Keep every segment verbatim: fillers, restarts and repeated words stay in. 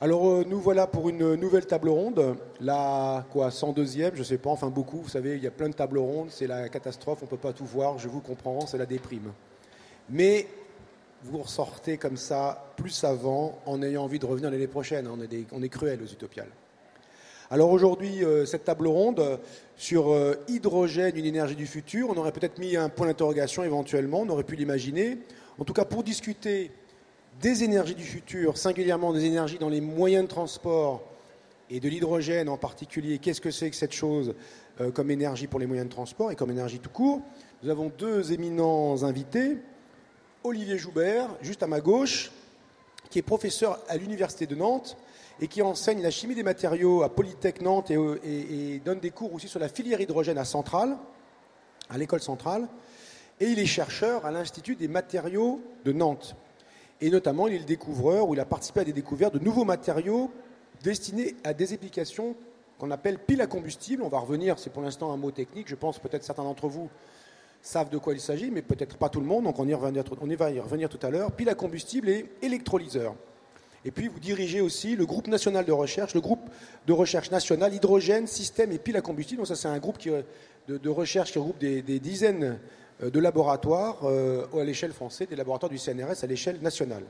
Alors euh, nous voilà pour une nouvelle table ronde, la quoi, cent deuxième, je sais pas, enfin beaucoup, vous savez, il y a plein de tables rondes, c'est la catastrophe, on ne peut pas tout voir, je vous comprends, c'est la déprime. Mais vous ressortez comme ça, plus savant, en ayant envie de revenir l'année prochaine, on est, des, on est cruels aux Utopiales. Alors aujourd'hui, euh, cette table ronde euh, sur euh, hydrogène, une énergie du futur, on aurait peut-être mis un point d'interrogation éventuellement, on aurait pu l'imaginer. En tout cas, pour discuter des énergies du futur, singulièrement des énergies dans les moyens de transport et de l'hydrogène en particulier, qu'est-ce que c'est que cette chose euh, comme énergie pour les moyens de transport et comme énergie tout court? Nous avons deux éminents invités. Olivier Joubert, juste à ma gauche, qui est professeur à l'Université de Nantes et qui enseigne la chimie des matériaux à Polytech Nantes et, et, et donne des cours aussi sur la filière hydrogène à Centrale, à l'école centrale. Et il est chercheur à l'Institut des matériaux de Nantes. Et notamment, il est le découvreur, ou il a participé à des découvertes de nouveaux matériaux destinés à des applications qu'on appelle piles à combustible. On va revenir, c'est pour l'instant un mot technique, je pense peut-être certains d'entre vous savent de quoi il s'agit, mais peut-être pas tout le monde, donc on, y revenir, on y va y revenir tout à l'heure. Piles à combustible et électrolyseur. Et puis vous dirigez aussi le groupe national de recherche, le groupe de recherche national, hydrogène, système et piles à combustible. Donc ça c'est un groupe qui, de, de recherche qui regroupe des, des dizaines de laboratoires euh, à l'échelle française, des laboratoires du C N R S à l'échelle nationale.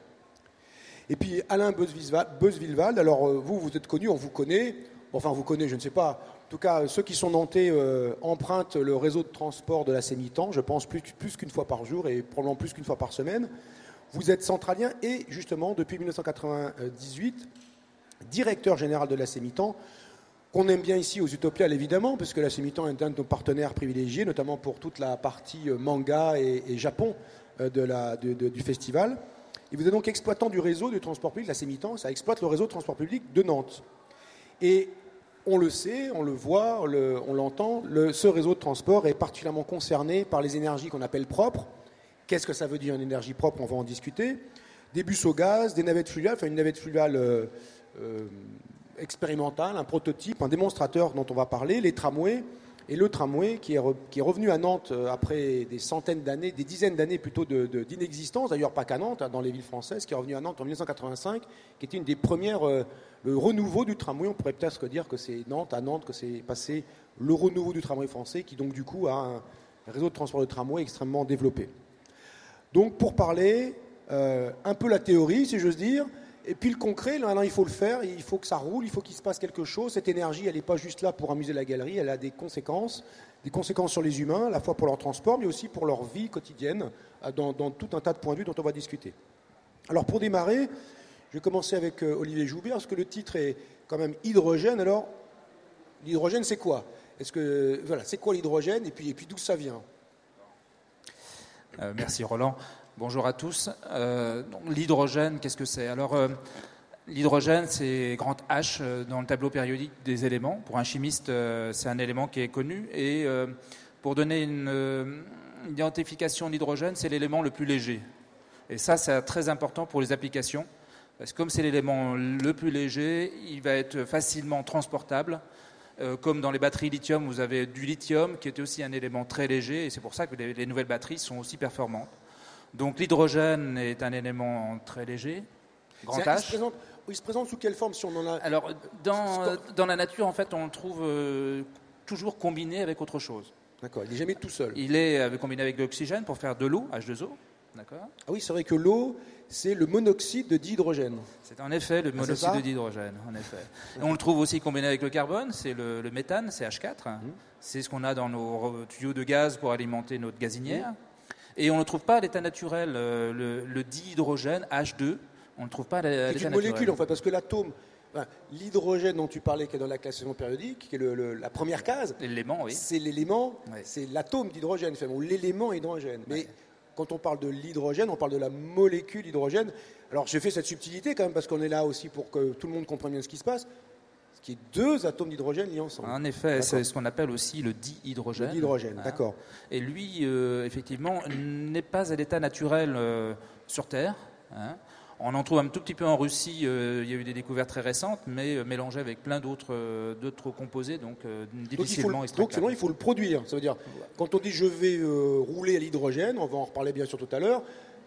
Et puis Alain Beuzevillewald, alors euh, vous, vous êtes connu, on vous connaît, enfin on vous connaît, je ne sais pas, en tout cas ceux qui sont nantais euh, empruntent le réseau de transport de la Sémitan, je pense plus, plus qu'une fois par jour et probablement plus qu'une fois par semaine. Vous êtes centralien et justement depuis mille neuf cent quatre-vingt-dix-huit, directeur général de la Sémitan, qu'on aime bien ici aux Utopiales évidemment, puisque la Sémitan est un de nos partenaires privilégiés, notamment pour toute la partie manga et, et Japon de la, de, de, du festival. Et vous êtes donc exploitant du réseau de transport public, la Sémitan, ça exploite le réseau de transport public de Nantes. Et on le sait, on le voit, le, on l'entend, le, ce réseau de transport est particulièrement concerné par les énergies qu'on appelle propres. Qu'est-ce que ça veut dire une énergie propre? On va en discuter. Des bus au gaz, des navettes fluviales, enfin une navette fluviale euh, euh, expérimentale, un prototype, un démonstrateur dont on va parler, les tramways, et le tramway qui est, re, qui est revenu à Nantes après des centaines d'années, des dizaines d'années plutôt de, de, d'inexistence, d'ailleurs pas qu'à Nantes, hein, dans les villes françaises, qui est revenu à Nantes en mille neuf cent quatre-vingt-cinq, qui était une des premières, euh, le renouveau du tramway. On pourrait peut-être dire que c'est Nantes, à Nantes, que c'est passé le renouveau du tramway français, qui donc du coup a un réseau de transport de tramway extrêmement développé. Donc pour parler euh, un peu la théorie, si j'ose dire, et puis le concret, là, il faut le faire, il faut que ça roule, il faut qu'il se passe quelque chose. Cette énergie, elle n'est pas juste là pour amuser la galerie, elle a des conséquences, des conséquences sur les humains, à la fois pour leur transport, mais aussi pour leur vie quotidienne, dans, dans tout un tas de points de vue dont on va discuter. Alors pour démarrer, je vais commencer avec euh, Olivier Joubert, parce que le titre est quand même hydrogène. Alors, l'hydrogène, c'est quoi? Est-ce que, voilà, c'est quoi l'hydrogène, et puis, et puis d'où ça vient? Euh, merci Roland. Bonjour à tous. Euh, donc, l'hydrogène, qu'est-ce que c'est? Alors, euh, l'hydrogène, c'est grand H euh, dans le tableau périodique des éléments. Pour un chimiste, euh, c'est un élément qui est connu. Et euh, pour donner une, euh, une identification de l'hydrogène, c'est l'élément le plus léger. Et ça, c'est très important pour les applications. Parce que comme c'est l'élément le plus léger, il va être facilement transportable. Euh, comme dans les batteries lithium, vous avez du lithium qui est aussi un élément très léger, et c'est pour ça que les, les nouvelles batteries sont aussi performantes. Donc l'hydrogène est un élément très léger, grand H. Il se présente, il se présente sous quelle forme si on en a... Alors, dans, dans la nature, en fait, on le trouve euh, toujours combiné avec autre chose. D'accord, il n'est jamais tout seul. Il est euh, combiné avec de l'oxygène pour faire de l'eau, H deux O. D'accord. Ah oui, c'est vrai que l'eau, c'est le monoxyde de dihydrogène. C'est en effet le monoxyde ah, de dihydrogène, en effet. Et on le trouve aussi combiné avec le carbone, c'est le, le méthane, c'est H quatre. Mmh. C'est ce qu'on a dans nos tuyaux de gaz pour alimenter notre gazinière. Mmh. Et on ne le trouve pas à l'état naturel, le, le, le dihydrogène, H deux, on ne le trouve pas à l'état naturel. C'est une molécule, en fait, parce que l'atome... Enfin, l'hydrogène dont tu parlais, qui est dans la classification périodique, qui est le, le, la première case, l'élément, oui. C'est l'élément, oui. C'est l'atome d'hydrogène, ou l'élément hydrogène. Mais oui. Quand on parle de l'hydrogène, on parle de la molécule hydrogène. Alors j'ai fait cette subtilité quand même, parce qu'on est là aussi pour que tout le monde comprenne bien ce qui se passe. Ce qui est deux atomes d'hydrogène liés ensemble. En effet, d'accord. C'est ce qu'on appelle aussi le dihydrogène. Le dihydrogène, hein. D'accord. Et lui, euh, effectivement, n'est pas à l'état naturel euh, sur Terre. Hein. On en trouve un tout petit peu en Russie, euh, il y a eu des découvertes très récentes, mais euh, mélangé avec plein d'autres, euh, d'autres composés, donc euh, difficilement extractables. Donc, sinon, il faut le produire. Ça veut dire, quand on dit je vais euh, rouler à l'hydrogène, on va en reparler bien sûr tout à l'heure,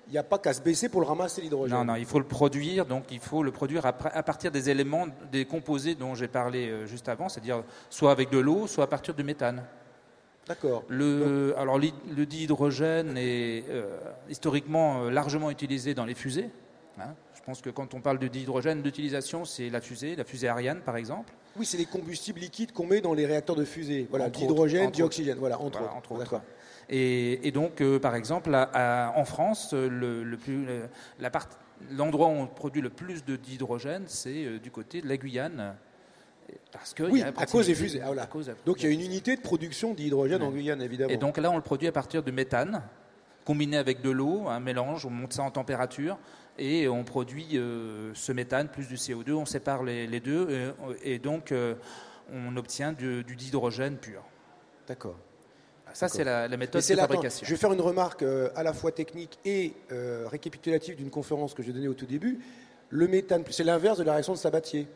il n'y a pas qu'à se baisser pour le ramasser, l'hydrogène. Non, non, il faut le produire, donc il faut le produire à, à partir des éléments, des composés dont j'ai parlé euh, juste avant, c'est-à-dire soit avec de l'eau, soit à partir du méthane. D'accord. Le, donc, alors, le dihydrogène est euh, historiquement euh, largement utilisé dans les fusées. Hein. Je pense que quand on parle de dihydrogène, l'utilisation, c'est la fusée, la fusée Ariane, par exemple. Oui, c'est les combustibles liquides qu'on met dans les réacteurs de fusée. Voilà, entre d'hydrogène, autres, dioxygène, voilà, entre voilà, autres. Entre autres. D'accord. Et, et donc, euh, par exemple, à, à, en France, le, le plus, le, la part, l'endroit où on produit le plus de dihydrogène, c'est euh, du côté de la Guyane. Parce que oui, y a à cause des fusées. Ah, voilà. cause, donc il y a une unité de production d'hydrogène ouais. en Guyane, évidemment. Et donc là, on le produit à partir de méthane, combiné avec de l'eau, un mélange, on monte ça en température, et on produit euh, ce méthane plus du C O deux, on sépare les, les deux, et, et donc euh, on obtient du, du dihydrogène pur. D'accord. Ça, D'accord. c'est la, la méthode de là, fabrication. Attends, je vais faire une remarque euh, à la fois technique et euh, récapitulative d'une conférence que j'ai donnée au tout début. Le méthane, c'est l'inverse de la réaction de Sabatier.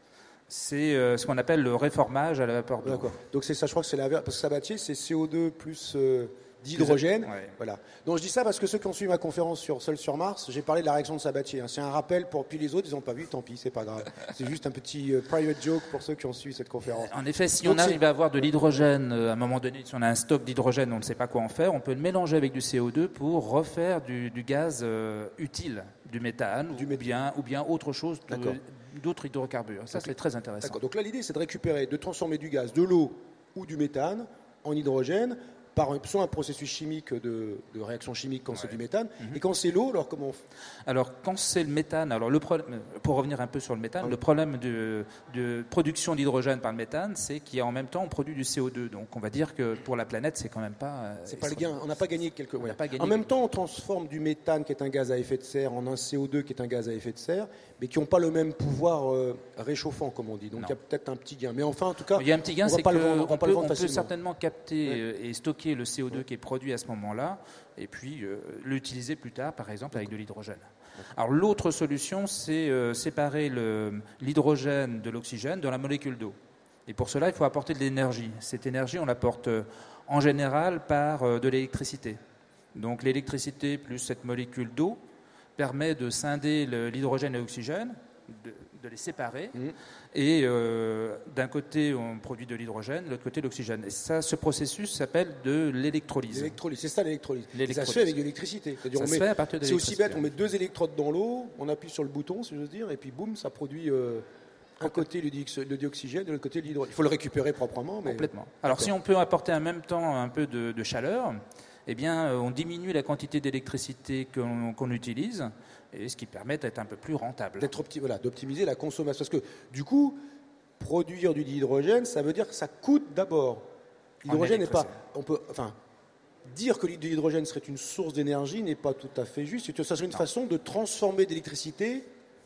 C'est euh, ce qu'on appelle le réformage à la vapeur d'eau. D'accord. Donc c'est ça, je crois que c'est l'inverse, parce que Sabatier, c'est C O deux plus euh, d'hydrogène. Ouais. Voilà. Donc je dis ça parce que ceux qui ont suivi ma conférence sur Seul sur Mars, j'ai parlé de la réaction de Sabatier. Hein. C'est un rappel pour puis les autres, ils n'ont pas vu, tant pis, c'est pas grave. C'est juste un petit euh, private joke pour ceux qui ont suivi cette conférence. En effet, si Donc on arrive à avoir de l'hydrogène, euh, à un moment donné, si on a un stock d'hydrogène, on ne sait pas quoi en faire, on peut le mélanger avec du C O deux pour refaire du, du gaz euh, utile, du méthane, du ou, bien, ou bien autre chose, de, d'autres hydrocarbures. Ça, donc, c'est très intéressant. D'accord. Donc là, l'idée, c'est de récupérer, de transformer du gaz, de l'eau ou du méthane en hydrogène, par soit un processus chimique de, de réaction chimique quand ouais. c'est du méthane, mm-hmm. et quand c'est l'eau, alors comment on fait ? Alors quand c'est le méthane, alors le problème, pour revenir un peu sur le méthane, ah. le problème de, de production d'hydrogène par le méthane, c'est qu'en même temps on produit du C O deux. Donc on va dire que pour la planète, c'est quand même pas. C'est pas le gain. On n'a pas gagné quelque. Ouais. Pas gagné en même temps, on transforme du méthane qui est un gaz à effet de serre en un C O deux qui est un gaz à effet de serre, mais qui n'ont pas le même pouvoir euh, réchauffant, comme on dit. Donc il y a peut-être un petit gain. Mais enfin, en tout cas, il y a un petit gain, c'est qu'on peut, peut, on peut certainement capter ouais. et stocker le C O deux ouais. qui est produit à ce moment-là, et puis euh, l'utiliser plus tard, par exemple, avec de l'hydrogène. Alors l'autre solution, c'est euh, séparer le, l'hydrogène de l'oxygène dans la molécule d'eau. Et pour cela, il faut apporter de l'énergie. Cette énergie, on l'apporte euh, en général par euh, de l'électricité. Donc l'électricité plus cette molécule d'eau permet de scinder le, l'hydrogène et l'oxygène, de, de les séparer. Mmh. Et euh, d'un côté, on produit de l'hydrogène, de l'autre côté, l'oxygène. Et ça, ce processus s'appelle de l'électrolyse. L'électrolyse, c'est ça l'électrolyse. l'électrolyse. Ça se fait avec de l'électricité. C'est-à-dire ça on se met, fait à partir de l'électricité. C'est aussi bête, on met deux électrodes dans l'eau, on appuie sur le bouton, si j'ose dire, et puis boum, ça produit euh, un côté le, dioxy- le dioxygène, de l'autre côté l'hydrogène. Il faut le récupérer proprement. Mais... Complètement. Alors D'accord. si on peut apporter en même temps un peu de, de chaleur, eh bien, on diminue la quantité d'électricité qu'on, qu'on utilise, et ce qui permet d'être un peu plus rentable. D'être opti- voilà, d'optimiser la consommation. Parce que du coup, produire du dihydrogène, ça veut dire que ça coûte d'abord. L'hydrogène n'est pas. On peut, enfin, dire que l'hydrogène serait une source d'énergie n'est pas tout à fait juste. Ça serait une non. façon de transformer de l'électricité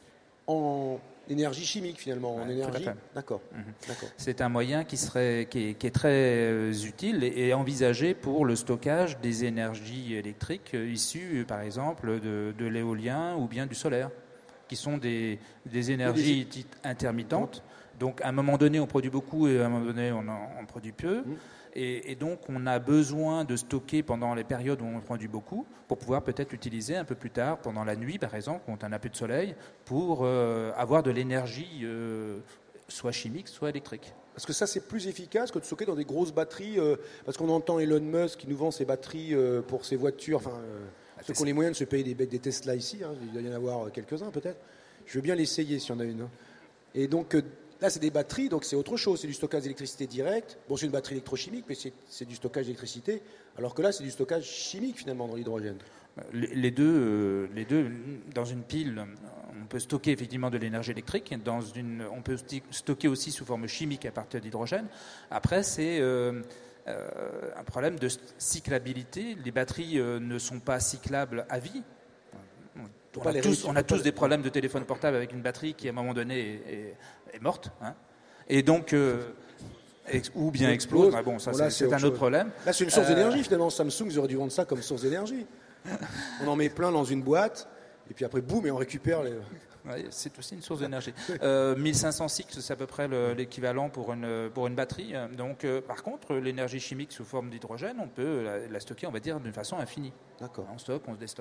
en énergie chimique finalement, ouais, en énergie. D'accord. Mm-hmm. D'accord. C'est un moyen qui serait, qui est, qui est très euh, utile et, et envisagé pour le stockage des énergies électriques euh, issues, par exemple, de, de l'éolien ou bien du solaire, qui sont des, des énergies des... intermittentes. Donc, à un moment donné, on produit beaucoup et à un moment donné, on en on produit peu. Mmh. Et, et donc, on a besoin de stocker pendant les périodes où on produit beaucoup pour pouvoir peut-être l'utiliser un peu plus tard, pendant la nuit, par exemple, quand on a peu de soleil, pour euh, avoir de l'énergie euh, soit chimique, soit électrique. Parce que ça, c'est plus efficace que de stocker dans des grosses batteries. Euh, parce qu'on entend Elon Musk qui nous vend ses batteries euh, pour ses voitures. Enfin, euh, ah, ceux qui ont les moyens de se payer des, des Tesla ici, hein, il doit y en avoir quelques-uns peut-être. Je veux bien l'essayer s'il y en a une. Hein. Et donc... Euh, Là, c'est des batteries, donc c'est autre chose. C'est du stockage d'électricité direct. Bon, c'est une batterie électrochimique, mais c'est, c'est du stockage d'électricité. Alors que là, c'est du stockage chimique, finalement, dans l'hydrogène. Les, les, deux, euh, les deux, dans une pile, on peut stocker effectivement de l'énergie électrique. Dans une, on peut stocker aussi sous forme chimique à partir d'hydrogène. Après, c'est euh, euh, un problème de cyclabilité. Les batteries euh, ne sont pas cyclables à vie. On a, tous, on a tous des problèmes de téléphone portable avec une batterie qui, à un moment donné, est, est, est morte. Hein. Et donc, euh, ex, ou bien explose. Ah bon, ça, bon, là, c'est, c'est, c'est un autre problème. Là, c'est une source euh, d'énergie, finalement. Samsung, ils auraient dû vendre ça comme source d'énergie. On en met plein dans une boîte, et puis après, boum, et on récupère les... Ouais, c'est aussi une source d'énergie. Euh, mille cinq cents cycles, c'est à peu près le, l'équivalent pour une, pour une batterie. Donc, euh, par contre, l'énergie chimique sous forme d'hydrogène, on peut la, la stocker, on va dire, d'une façon infinie. D'accord. On stocke, on se déstocke.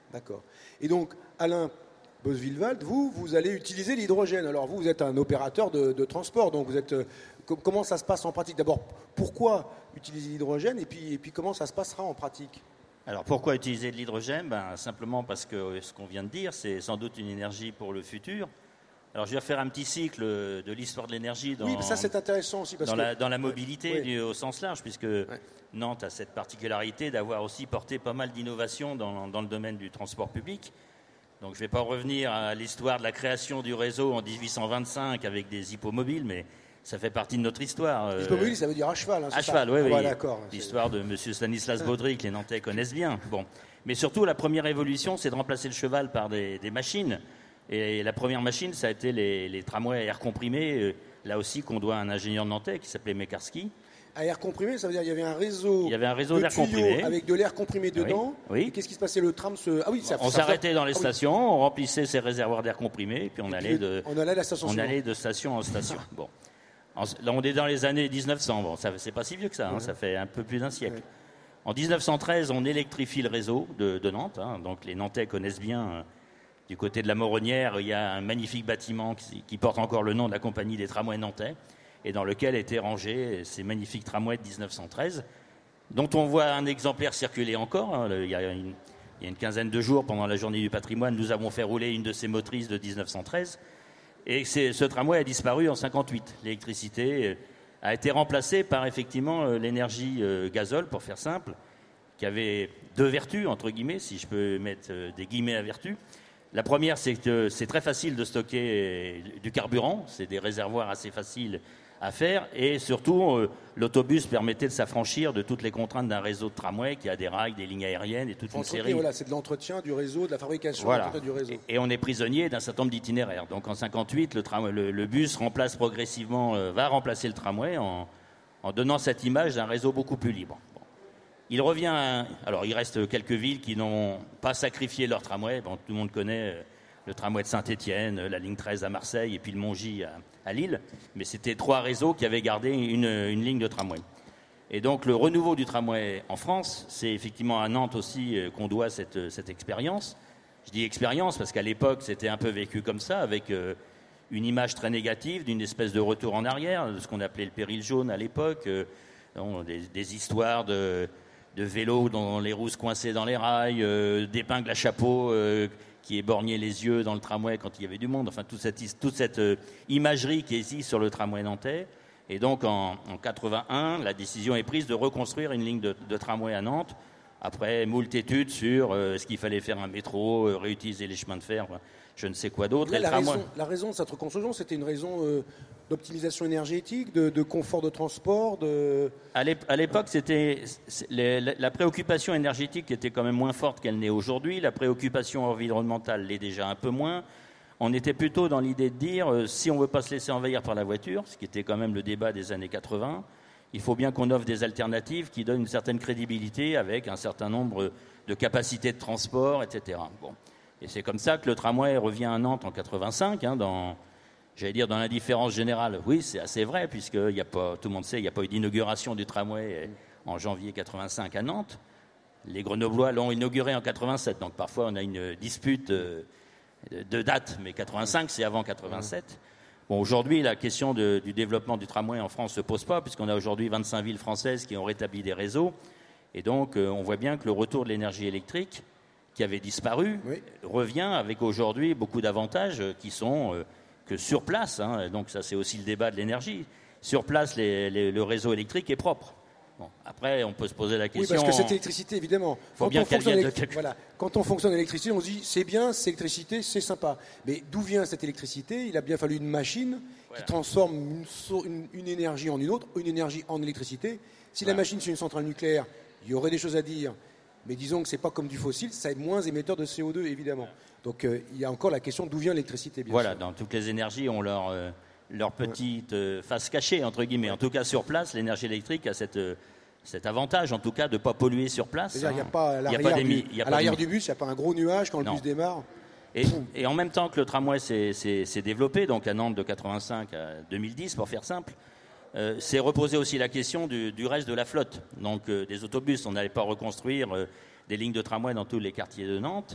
D'accord. Et donc, Alain Boswilwald, vous, vous allez utiliser l'hydrogène. Alors, vous, vous êtes un opérateur de, de transport, donc vous êtes... Euh, com- comment ça se passe en pratique? D'abord, pourquoi utiliser l'hydrogène et puis, et puis comment ça se passera en pratique? Alors pourquoi utiliser de l'hydrogène? Ben, simplement parce que ce qu'on vient de dire, c'est sans doute une énergie pour le futur. Alors je vais faire un petit cycle de l'histoire de l'énergie dans, oui, ça c'est intéressant aussi parce dans, que, la, dans la mobilité ouais, du, au sens large, puisque ouais. Nantes a cette particularité d'avoir aussi porté pas mal d'innovations dans, dans le domaine du transport public. Donc je ne vais pas revenir à l'histoire de la création du réseau en dix-huit cent vingt-cinq avec des hippomobiles, mais ça fait partie de notre histoire. Les hippomobiles, ça veut dire à cheval. Hein, à cheval, oui, oui. Ah, d'accord. L'histoire de M. Stanislas Baudry, que les Nantais connaissent bien. Bon. Mais surtout, la première évolution, c'est de remplacer le cheval par des, des machines. Et la première machine, ça a été les, les tramways à air comprimé, euh, là aussi qu'on doit à un ingénieur nantais qui s'appelait Mekarski. À air comprimé, ça veut dire qu'il y avait un réseau, il y avait un réseau d'air comprimé avec de l'air comprimé dedans. Oui. oui. Qu'est-ce qui se passait? Le tram se... Ah oui, ça, on ça s'arrêtait fait... dans les ah, stations, oui. on remplissait ces réservoirs d'air comprimé, et puis on, et allait, puis, de, on allait à la station. On allait de station en station. Bon. Là, on est dans les années dix-neuf cents. Bon, ça, c'est pas si vieux que ça. Hein, ouais. Ça fait un peu plus d'un siècle. Ouais. En dix-neuf cent treize, on électrifie le réseau de, de Nantes. Hein, donc, les Nantais connaissent bien. Euh, du côté de la Moronnière, il y a un magnifique bâtiment qui, qui porte encore le nom de la compagnie des tramways nantais, et dans lequel étaient rangés ces magnifiques tramways de dix-neuf cent treize, dont on voit un exemplaire circuler encore. Hein, le, il, y a une, il y a une quinzaine de jours, pendant la journée du patrimoine, nous avons fait rouler une de ces motrices de dix-neuf cent treize. Et ce tramway a disparu en cinquante-huit. L'électricité a été remplacée par effectivement l'énergie gazole, pour faire simple, qui avait deux vertus, entre guillemets, si je peux mettre des guillemets à vertu. La première, c'est que c'est très facile de stocker du carburant. C'est des réservoirs assez faciles à faire. Et surtout, l'autobus permettait de s'affranchir de toutes les contraintes d'un réseau de tramway qui a des rails, des lignes aériennes et toute une série. Voilà, c'est de l'entretien du réseau, de la fabrication voilà. du réseau. Et, et on est prisonnier d'un certain nombre d'itinéraires. Donc en cinquante-huit, le, tram, le, le bus remplace progressivement, euh, va remplacer le tramway en, en donnant cette image d'un réseau beaucoup plus libre. Bon. Il revient, à, alors il reste quelques villes qui n'ont pas sacrifié leur tramway. Bon, tout le monde connaît euh, le tramway de Saint-Étienne, la ligne treize à Marseille et puis le Mongy à, à Lille. Mais c'était trois réseaux qui avaient gardé une, une ligne de tramway. Et donc le renouveau du tramway en France, c'est effectivement à Nantes aussi euh, qu'on doit cette, cette expérience. Je dis expérience parce qu'à l'époque, c'était un peu vécu comme ça, avec euh, une image très négative d'une espèce de retour en arrière, de ce qu'on appelait le péril jaune à l'époque, euh, donc, des, des histoires de, de vélos dont les roues se coinçaient dans les rails, euh, d'épingles à chapeau euh, qui éborgnaient les yeux dans le tramway quand il y avait du monde, enfin toute cette, toute cette euh, imagerie qui existe sur le tramway nantais. Et donc en, en quatre-vingt-un, la décision est prise de reconstruire une ligne de, de tramway à Nantes, après moult études sur euh, est-ce qu'il fallait faire un métro, euh, réutiliser les chemins de fer, je ne sais quoi d'autre. La, la, la raison de cette reconstruction, c'était une raison euh, d'optimisation énergétique, de, de confort de transport de... À l'époque, c'était les, la préoccupation énergétique était quand même moins forte qu'elle n'est aujourd'hui. La préoccupation environnementale l'est déjà un peu moins. On était plutôt dans l'idée de dire, euh, si on ne veut pas se laisser envahir par la voiture, ce qui était quand même le débat des années quatre-vingts, il faut bien qu'on offre des alternatives qui donnent une certaine crédibilité avec un certain nombre de capacités de transport, et cetera. Bon. Et c'est comme ça que le tramway revient à Nantes en quatre-vingt-cinq, hein, dans, j'allais dire dans l'indifférence générale. Oui, c'est assez vrai, puisque y a pas, tout le monde sait, il n'y a pas eu d'inauguration du tramway en janvier quatre-vingt-cinq à Nantes. Les Grenoblois l'ont inauguré en quatre-vingt-sept, donc parfois on a une dispute... Euh, de date, mais quatre-vingt-cinq, c'est avant quatre-vingt-sept. Bon, aujourd'hui, la question de, du développement du tramway en France ne se pose pas, puisqu'on a aujourd'hui vingt-cinq villes françaises qui ont rétabli des réseaux. Et donc, euh, on voit bien que le retour de l'énergie électrique, qui avait disparu, oui. revient avec aujourd'hui beaucoup d'avantages qui sont euh, que sur place, hein, donc ça c'est aussi le débat de l'énergie, sur place, les, les, le réseau électrique est propre. Bon, après, on peut se poser la question... Oui, parce que cette électricité, évidemment, faut quand, bien on fonctionne de élect... quelque... voilà. quand on fonctionne d'électricité, on se dit, c'est bien, c'est électricité, c'est sympa. Mais d'où vient cette électricité? Il a bien fallu une machine voilà. qui transforme une, une, une énergie en une autre, une énergie en électricité. Si voilà. la machine, c'est une centrale nucléaire, il y aurait des choses à dire. Mais disons que ce n'est pas comme du fossile, ça est moins émetteur de C O deux, évidemment. Donc, euh, il y a encore la question d'où vient l'électricité, bien voilà, sûr. Dans toutes les énergies, on leur... Euh, leur petite euh, face cachée, entre guillemets. En tout cas, sur place, l'énergie électrique a cette... Euh, cet avantage, en tout cas, de ne pas polluer sur place. C'est-à-dire qu'il n'y a pas à l'arrière, du, à l'arrière du bus, il n'y a pas un gros nuage quand le non. bus démarre. Et, et en même temps que le tramway s'est, s'est, s'est développé, donc à Nantes de quatre-vingt-cinq à deux mille dix, pour faire simple, euh, s'est reposé aussi la question du, du reste de la flotte, donc euh, des autobus. On n'allait pas reconstruire euh, des lignes de tramway dans tous les quartiers de Nantes.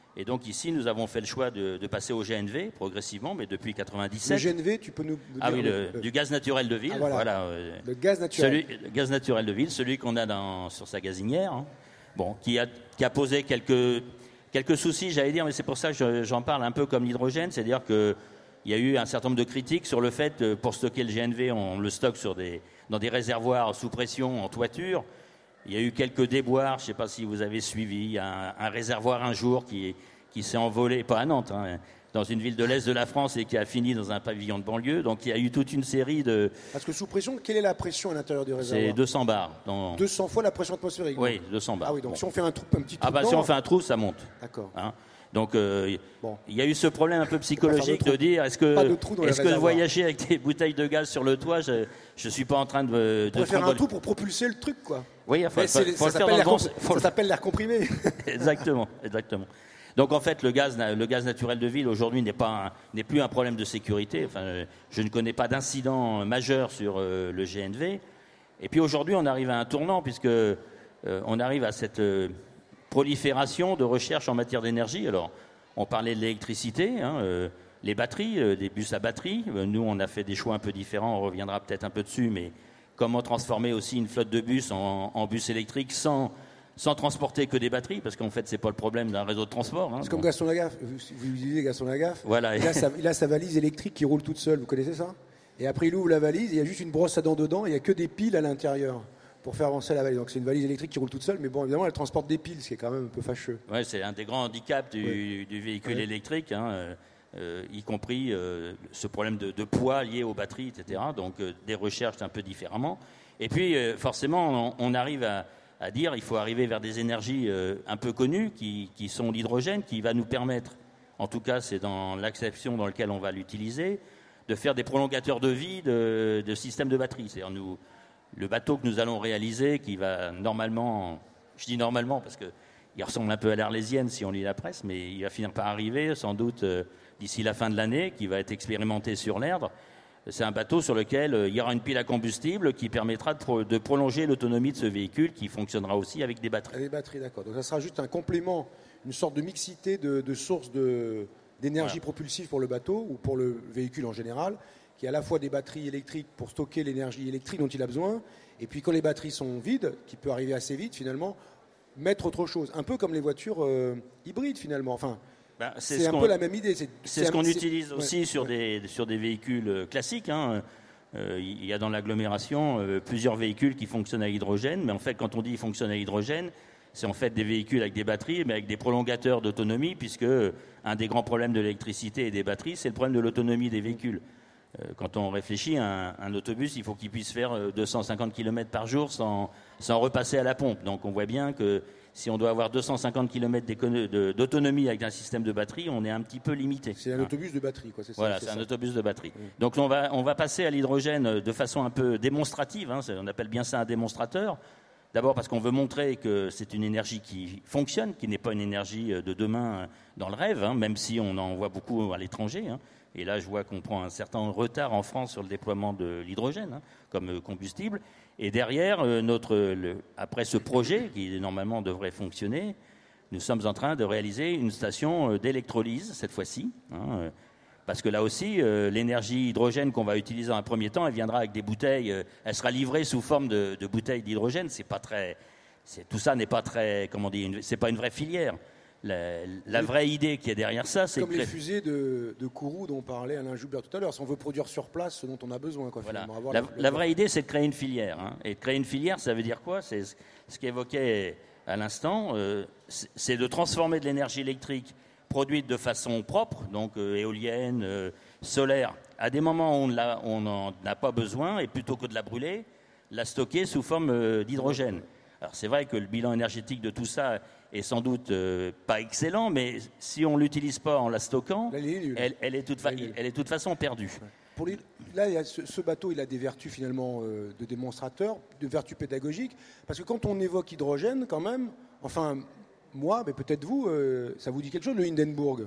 Et donc ici, nous avons fait le choix de, de passer au G N V progressivement, mais depuis quatre-vingt-dix-sept. Le G N V, tu peux nous dire Ah oui, le, le... du gaz naturel de ville. Ah, voilà. Voilà, euh, le gaz naturel. Celui, le gaz naturel de ville, celui qu'on a dans, sur sa gazinière, hein, bon, qui a, qui a posé quelques, quelques soucis, j'allais dire, mais c'est pour ça que je, j'en parle un peu comme l'hydrogène, c'est-à-dire qu'il y a eu un certain nombre de critiques sur le fait que pour stocker le G N V, on le stocke sur des, dans des réservoirs sous pression en toiture. Il y a eu quelques déboires, je ne sais pas si vous avez suivi, un, un réservoir un jour qui, qui s'est envolé, pas à Nantes, hein, dans une ville de l'Est de la France et qui a fini dans un pavillon de banlieue. Donc il y a eu toute une série de... Parce que sous pression, quelle est la pression à l'intérieur du réservoir? C'est deux cents bars. Dans... deux cents fois la pression atmosphérique? Oui, deux cents bars. Ah oui, donc bon. si on fait un, trou, un petit trou Ah bah dedans, si on fait un trou, ça monte. D'accord. Hein, donc euh, bon. il y a eu ce problème un peu psychologique de, de dire est-ce que, est-ce que voyager avec des bouteilles de gaz sur le toit, je ne suis pas en train de... de faire un trou pour propulser le truc, quoi. Oui, enfin, faut, faut, faut ça, le faire dans le bon... ça s'appelle l'air comprimé. Exactement, exactement. Donc en fait, le gaz, le gaz naturel de ville aujourd'hui n'est pas un, n'est plus un problème de sécurité. Enfin, je ne connais pas d'incident majeur sur euh, le G N V. Et puis aujourd'hui, on arrive à un tournant puisque euh, on arrive à cette euh, prolifération de recherche en matière d'énergie. Alors, on parlait de l'électricité, hein, euh, les batteries, euh, des bus à batterie. Euh, nous, on a fait des choix un peu différents. On reviendra peut-être un peu dessus, mais comment transformer aussi une flotte de bus en, en bus électriques sans sans transporter que des batteries, parce qu'en fait, c'est pas le problème d'un réseau de transport. Hein. C'est comme Gaston Lagaffe. Vous, vous utilisez Gaston Lagaffe. Voilà. Il a, sa, il a sa valise électrique qui roule toute seule. Vous connaissez ça? Et après, il ouvre la valise, il y a juste une brosse à dents dedans, et il n'y a que des piles à l'intérieur pour faire avancer la valise. Donc c'est une valise électrique qui roule toute seule, mais bon, évidemment, elle transporte des piles, ce qui est quand même un peu fâcheux. Ouais, c'est un des grands handicaps du, ouais. du véhicule ouais. électrique, hein, euh, euh, y compris euh, ce problème de, de poids lié aux batteries, et cetera. Donc euh, des recherches un peu différemment. Et puis, euh, forcément, on, on arrive à à dire il faut arriver vers des énergies euh, un peu connues qui, qui sont l'hydrogène, qui va nous permettre, en tout cas c'est dans l'acception dans laquelle on va l'utiliser, de faire des prolongateurs de vie de, de systèmes de batterie. C'est-à-dire nous, le bateau que nous allons réaliser, qui va normalement, je dis normalement parce qu'il ressemble un peu à l'Arlésienne si on lit la presse, mais il va finir par arriver sans doute euh, d'ici la fin de l'année, qui va être expérimenté sur l'Erdre. C'est un bateau sur lequel euh, il y aura une pile à combustible qui permettra de, pro- de prolonger l'autonomie de ce véhicule qui fonctionnera aussi avec des batteries. Avec des batteries, d'accord. Donc ça sera juste un complément, une sorte de mixité de, de sources de, d'énergie voilà. propulsive pour le bateau ou pour le véhicule en général, qui est à la fois des batteries électriques pour stocker l'énergie électrique dont il a besoin, et puis quand les batteries sont vides, qui peut arriver assez vite finalement, mettre autre chose. Un peu comme les voitures euh, hybrides finalement. Enfin, Ben, c'est c'est ce un qu'on, peu la même idée. C'est, c'est, c'est ce qu'on c'est, utilise aussi ouais, sur, ouais. Des, sur des véhicules classiques. Hein. Euh, il y a dans l'agglomération euh, plusieurs véhicules qui fonctionnent à hydrogène, mais en fait, quand on dit qu'ils fonctionnent à hydrogène, c'est en fait des véhicules avec des batteries, mais avec des prolongateurs d'autonomie, puisque un des grands problèmes de l'électricité et des batteries, c'est le problème de l'autonomie des véhicules. Euh, quand on réfléchit, un, un autobus, il faut qu'il puisse faire deux cent cinquante kilomètres par jour sans, sans repasser à la pompe. Donc on voit bien que si on doit avoir deux cent cinquante kilomètres de, d'autonomie avec un système de batterie, on est un petit peu limité. C'est un hein. autobus de batterie, quoi. C'est ça, voilà, c'est, c'est ça. un autobus de batterie. Mmh. Donc on va, on va passer à l'hydrogène de façon un peu démonstrative. Hein, on appelle bien ça un démonstrateur. D'abord parce qu'on veut montrer que c'est une énergie qui fonctionne, qui n'est pas une énergie de demain dans le rêve, hein, même si on en voit beaucoup à l'étranger. Hein. Et là, je vois qu'on prend un certain retard en France sur le déploiement de l'hydrogène hein, comme combustible. Et derrière, euh, notre, le, après ce projet, qui normalement devrait fonctionner, nous sommes en train de réaliser une station d'électrolyse, cette fois-ci. Hein, euh, parce que là aussi, euh, l'énergie hydrogène qu'on va utiliser dans un premier temps, elle viendra avec des bouteilles, euh, elle sera livrée sous forme de, de bouteilles d'hydrogène. C'est pas très, c'est, tout ça n'est pas très, comment on dit, une, c'est pas une vraie filière. La, la vraie idée qui est derrière ça, c'est comme que... les fusées de, de Kourou dont parlait Alain Joubert tout à l'heure. Si on veut produire sur place ce dont on a besoin. Quoi, voilà. avoir la, le, la le... vraie idée, c'est de créer une filière. Hein. Et de créer une filière, ça veut dire quoi? C'est ce qu'évoquait à l'instant. Euh, c'est de transformer de l'énergie électrique produite de façon propre, donc euh, éolienne, euh, solaire, à des moments où on n'en a pas besoin, et plutôt que de la brûler, la stocker sous forme euh, d'hydrogène. Alors c'est vrai que le bilan énergétique de tout ça est sans doute euh, pas excellent, mais si on ne l'utilise pas en la stockant, elle est, elle, elle est, toute fa- est elle est de toute façon perdue. Ouais. Pour les, là, il y a ce, ce bateau, il a des vertus finalement euh, de démonstrateur, de vertus pédagogiques, parce que quand on évoque hydrogène, quand même, enfin moi, mais peut-être vous, euh, ça vous dit quelque chose, le Hindenburg,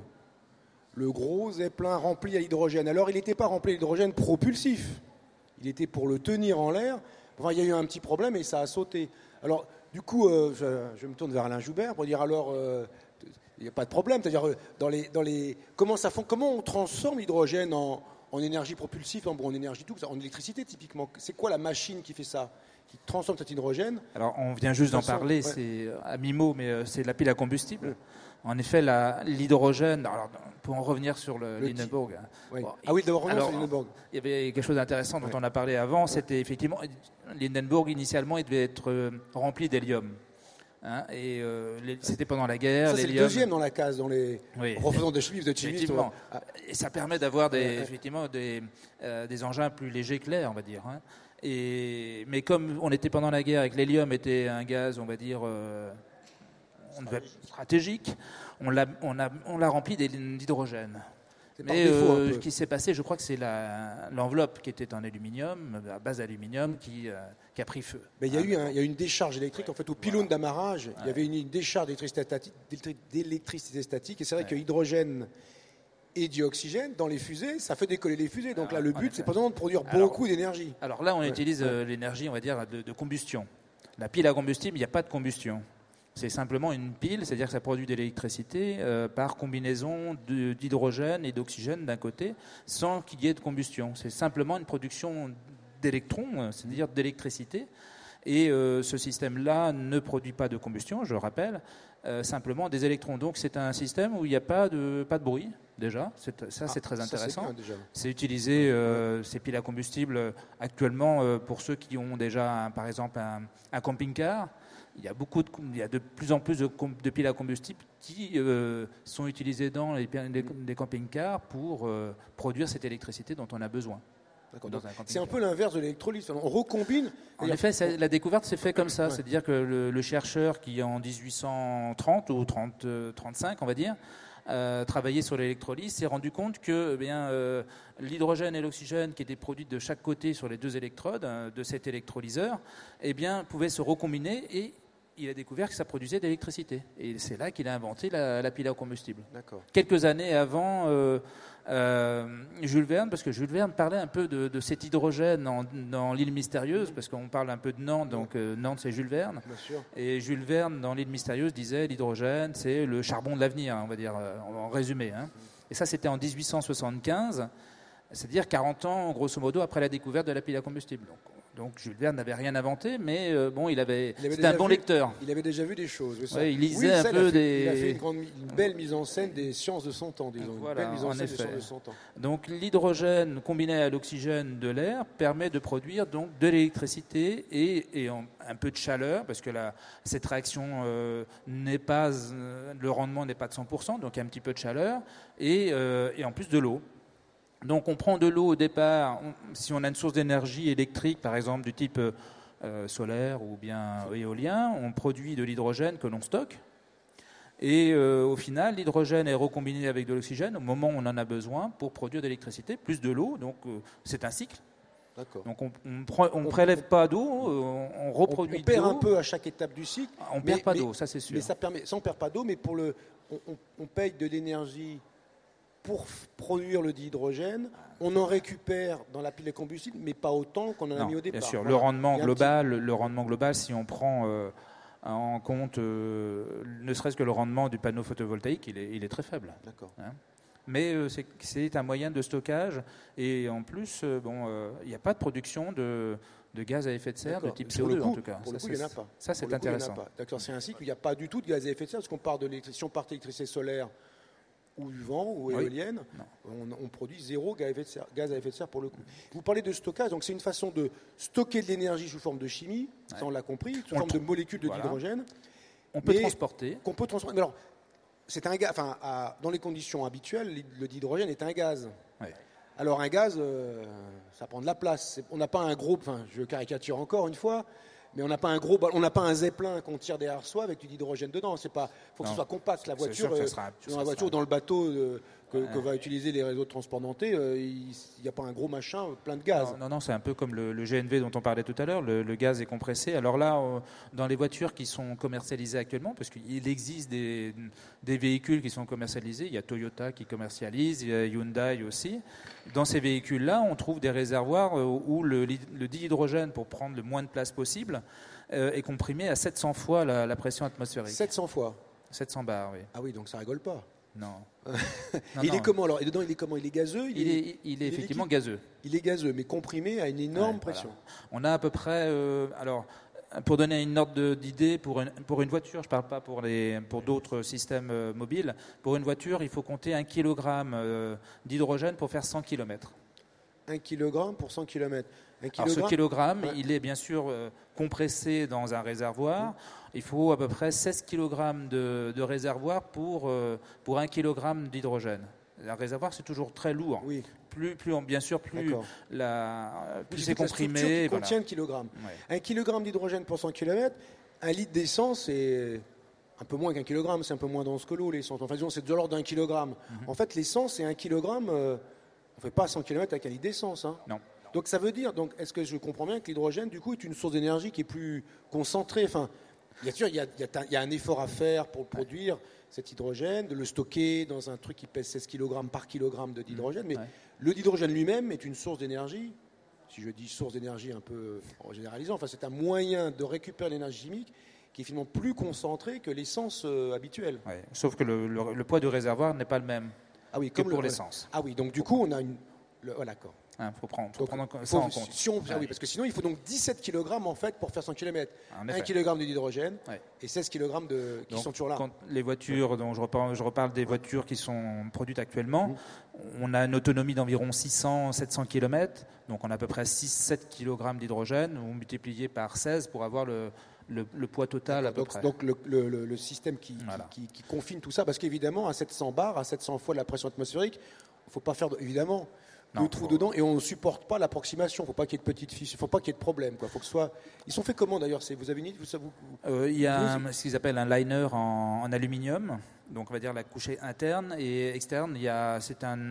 le gros zeppelin rempli à l'hydrogène. Alors il n'était pas rempli à l'hydrogène propulsif, il était pour le tenir en l'air. Enfin, il y a eu un petit problème et ça a sauté. Alors, du coup, euh, je, je me tourne vers Alain Joubert pour dire alors, euh, il n'y a pas de problème. C'est-à-dire, euh, dans les, dans les, comment, ça fond, comment on transforme l'hydrogène en, en énergie propulsive, en, en énergie tout, en électricité typiquement? C'est quoi la machine qui fait ça, qui transforme cet hydrogène? Alors, on vient juste d'en façon, parler, ouais. c'est à mi-mot, mais euh, c'est la pile à combustible. Ouais. En effet, la, l'hydrogène, alors, pour en revenir sur le, Le Lindenburg. Oui. Bon, Ah oui, d'abord, revenons alors, sur Lindenburg. Il y avait quelque chose d'intéressant dont Ouais. on a parlé avant, c'était effectivement, Lindenburg, initialement, il devait être euh, rempli d'hélium. Hein, et euh, les- c'était pendant la guerre. Ça, c'est le l'hélium- deuxième dans la case, dans les Oui. refaisants de chimie, de chimie. Effectivement. Ah, Et ça permet d'avoir des, Ouais, ouais. effectivement des, euh, des engins plus légers que l'air, on va dire. Hein. Et, mais comme on était pendant la guerre et que l'hélium était un gaz, on va dire, euh, on devait- stratégique, on l'a, on a, on l'a rempli d'hydrogène. c'est par Mais défaut, un euh, peu. ce qui s'est passé, je crois que c'est la, l'enveloppe qui était en aluminium, à base d'aluminium, qui, euh, qui a pris feu. Mais il y a eu un- il y a eu une décharge électrique. En fait, au pylône d'amarrage, il y avait une, une décharge d'électricité statique, d'électri- d'électricité statique. Et c'est vrai Ouais. que hydrogène et dioxygène, dans les fusées, ça fait décoller les fusées. Donc là, le en but, effet. c'est pas seulement de produire Alors, beaucoup d'énergie. Alors là, on Ouais, utilise ouais. euh, l'énergie, on va dire, de, de combustion. La pile à combustible, il n'y a pas de combustion. C'est simplement une pile, c'est-à-dire que ça produit de l'électricité euh, par combinaison de- d'hydrogène et d'oxygène d'un côté, sans qu'il y ait de combustion. C'est simplement une production d'électrons, euh, c'est-à-dire d'électricité. Et euh, ce système-là ne produit pas de combustion, je le rappelle, euh, simplement des électrons. Donc c'est un système où il n'y a pas de, pas de bruit, déjà. C'est- ça, c'est très Ah, ça, intéressant. bien, déjà. C'est utilisé, euh, ces piles à combustible, euh, actuellement, euh, pour ceux qui ont déjà, un- par exemple, un, un camping-car. Il y a, beaucoup de, il y a de plus en plus de, com- de piles à combustible qui euh, sont utilisées dans les, les- les camping-cars pour euh, produire cette électricité dont on a besoin. D'accord. Dans Donc, un camping-car. c'est un peu l'inverse de l'électrolyse. On recombine. En C'est-à-dire- effet, ça- la découverte s'est faite comme ça. Ouais. C'est-à-dire que le, le chercheur qui, en dix-huit cent trente ou trente, euh, trente-cinq, on va dire, euh, travaillait sur l'électrolyse, s'est rendu compte que eh bien, euh, l'hydrogène et l'oxygène qui étaient produits de chaque côté sur les deux électrodes euh, de cet électrolyseur eh bien, pouvaient se recombiner et il a découvert que ça produisait de l'électricité. Et c'est là qu'il a inventé la, la pile à combustible. D'accord. Quelques années avant euh, euh, Jules Verne, parce que Jules Verne parlait un peu de, de cet hydrogène en- dans l'île mystérieuse, parce qu'on parle un peu de Nantes, donc euh, Nantes c'est Jules Verne. Bien sûr. Et Jules Verne, dans l'île mystérieuse, disait l'hydrogène c'est le charbon de l'avenir, on va dire, euh, en résumé. Hein. Et ça c'était en dix-huit cent soixante-quinze, c'est-à-dire quarante ans, grosso modo, après la découverte de la pile à combustible. Donc, donc Jules Verne n'avait rien inventé, mais euh, bon, il avait, Il avait c'était un déjà bon vu- lecteur. Il avait déjà vu des choses. oui, ça. Ouais, il lisait Oui, un ça, il peu a fait, des- Il a fait une, grande, une belle mise en scène des sciences de son temps, disons. Voilà, une belle mise en, en scène des effet. sciences de son temps. Donc l'hydrogène combiné à l'oxygène de l'air permet de produire donc de l'électricité et, et en- un peu de chaleur, parce que la, cette réaction euh, n'est pas, euh, le rendement n'est pas de cent pour cent, donc il y a un petit peu de chaleur, et, euh, et en plus de l'eau. Donc on prend de l'eau au départ, on- si on a une source d'énergie électrique, par exemple du type euh, solaire ou bien éolien, on produit de l'hydrogène que l'on stocke. Et euh, au final, l'hydrogène est recombiné avec de l'oxygène au moment où on en a besoin pour produire de l'électricité, plus de l'eau. Donc euh, c'est un cycle. D'accord. Donc on ne prélève pas d'eau, on, on reproduit on, on perd de un l'eau. peu à chaque étape du cycle. On ne mais- perd pas mais- d'eau, ça c'est sûr. Mais ça permet, ça on perd pas d'eau, mais pour le, on, on- on paye de l'énergie pour f- produire le dihydrogène. On en récupère dans la pile de combustible, mais pas autant qu'on en a Non, mis au départ. bien sûr, Voilà. le rendement Il y a un global, le rendement global, si on prend euh, en compte, euh, ne serait-ce que le rendement du panneau photovoltaïque, il est, il est très faible. petit- D'accord. Mais euh, c'est- c'est un moyen de stockage et en plus, euh, bon, euh, il n'y a pas de production de, de gaz à effet de serre de D'accord. type Sur le C O deux coup- en tout cas. Pour le Ça, coup, il n'y en a c'est- pas. Ça, c'est Pour le coup, il y en a intéressant. pas. D'accord, c'est un cycle où il n'y a pas du tout de gaz à effet de serre, parce qu'on part de l'électricité, si on part d'électricité solaire ou du vent ou Oui. éolienne, on, on produit zéro gaz à, effet de serre, gaz à effet de serre pour le coup. Vous parlez de stockage, donc c'est une façon de stocker de l'énergie sous forme de chimie, ça Ouais. on l'a compris, sous On forme le de molécules de voilà. hydrogène, On peut Mais- transporter. qu'on peut transporter. Mais alors, c'est un gaz, enfin, à- dans les conditions habituelles, le dihydrogène est un gaz. Ouais. Alors un gaz, euh, ça prend de la place. C'est- On n'a pas un gros, enfin, je caricature encore une fois, mais on n'a pas un gros, ballon- on n'a pas un zeppelin qu'on tire derrière soi avec du dihydrogène dedans. C'est pas, faut que Non. ce soit compact. La C'est voiture, sûr que ça euh, sera- dans ça la voiture, sera- dans le bateau euh, que, Ouais. que va utiliser les réseaux de transport nantais, euh, il n'y a pas un gros machin euh, plein de gaz. Non, non, non, c'est un peu comme le, le G N V dont on parlait tout à l'heure, le, le gaz est compressé. Alors là, euh, dans les voitures qui sont commercialisées actuellement, parce qu'il existe des, des véhicules qui sont commercialisés, il y a Toyota qui commercialise, il y a Hyundai aussi. Dans ces véhicules-là, on trouve des réservoirs euh, où le, le dihydrogène, pour prendre le moins de place possible, euh, est comprimé à sept cents fois la, la pression atmosphérique. sept cents fois. sept cents bars, oui. Ah oui, donc ça rigole pas. Non. non non il non. est comment alors? Et dedans, il est comment? Il est gazeux? Il, il, est, il, est, il est effectivement liquide? gazeux. Il est gazeux, mais comprimé à une énorme ouais, pression. Voilà. On a à peu près... Euh, alors, pour donner une ordre d'idée, pour une, pour une voiture, je ne parle pas pour, les, pour d'autres systèmes euh, mobiles, pour une voiture, il faut compter un kilogramme euh, d'hydrogène pour faire cent kilomètres. un kilogramme pour cent kilomètres. Un Alors ce kilogramme, ouais. il est bien sûr euh, compressé dans un réservoir. Mmh. Il faut à peu près seize kilogrammes de, de réservoir pour, euh, pour un kilogramme d'hydrogène. Un réservoir, c'est toujours très lourd. Oui. Plus, plus, bien sûr, plus, la, plus plus c'est comprimé. Qui voilà. contient le kilogramme. Ouais. Un kilogramme d'hydrogène pour cent kilomètres, un litre d'essence, c'est un peu moins qu'un kilogramme, c'est un peu moins dense que l'eau, l'essence. Enfin, disons, c'est de l'ordre d'un kilogramme. Mmh. En fait, l'essence, c'est un kilogramme. Euh, on ne fait pas cent kilomètres avec un litre d'essence. Hein. Non. Donc ça veut dire, donc, est-ce que je comprends bien que l'hydrogène, du coup, est une source d'énergie qui est plus concentrée? Enfin, bien sûr, il y a, il y a, il y a un effort à faire pour produire cet hydrogène, de le stocker dans un truc qui pèse seize kilogrammes par kilogramme d'hydrogène. Mais ouais. le hydrogène lui-même est une source d'énergie. Si je dis source d'énergie un peu en généralisant, enfin, c'est un moyen de récupérer l'énergie chimique qui est finalement plus concentré que l'essence euh, habituelle. Ouais. Sauf que le, le, le poids du réservoir n'est pas le même ah oui, que comme pour le, l'essence. Ah oui, donc du coup, on a une... Le, oh, d'accord. Il hein, faut prendre, faut donc, prendre ça faut, en compte. Si on, ah oui, parce que sinon, il faut donc dix-sept kilogrammes en fait pour faire cent kilomètres. un kilogramme d'hydrogène ouais. et seize kilogrammes de, qui donc, sont toujours là. Quand les voitures, dont je reparle, je reparle des voitures qui sont produites actuellement, mmh. on a une autonomie d'environ six cents à sept cents kilomètres. Donc on a à peu près six à sept kilogrammes d'hydrogène, ou multiplié par seize pour avoir le, le, le poids total à peu donc, près. Donc le, le, le système qui, voilà. qui, qui, qui confine tout ça, parce qu'évidemment, à sept cents bars, à sept cents fois la pression atmosphérique, il ne faut pas faire, de, évidemment... Non, le trou faut... dedans et on ne supporte pas l'approximation. Il ne faut pas qu'il y ait de petites fiches, il ne faut pas qu'il y ait de problème. Quoi. Faut que ce soit... Ils sont faits comment d'ailleurs? Vous avez une idée? Vous, vous... Euh, Il y a un, ce qu'ils appellent un liner en, en aluminium, donc on va dire la couche interne et externe. Il y a, c'est un,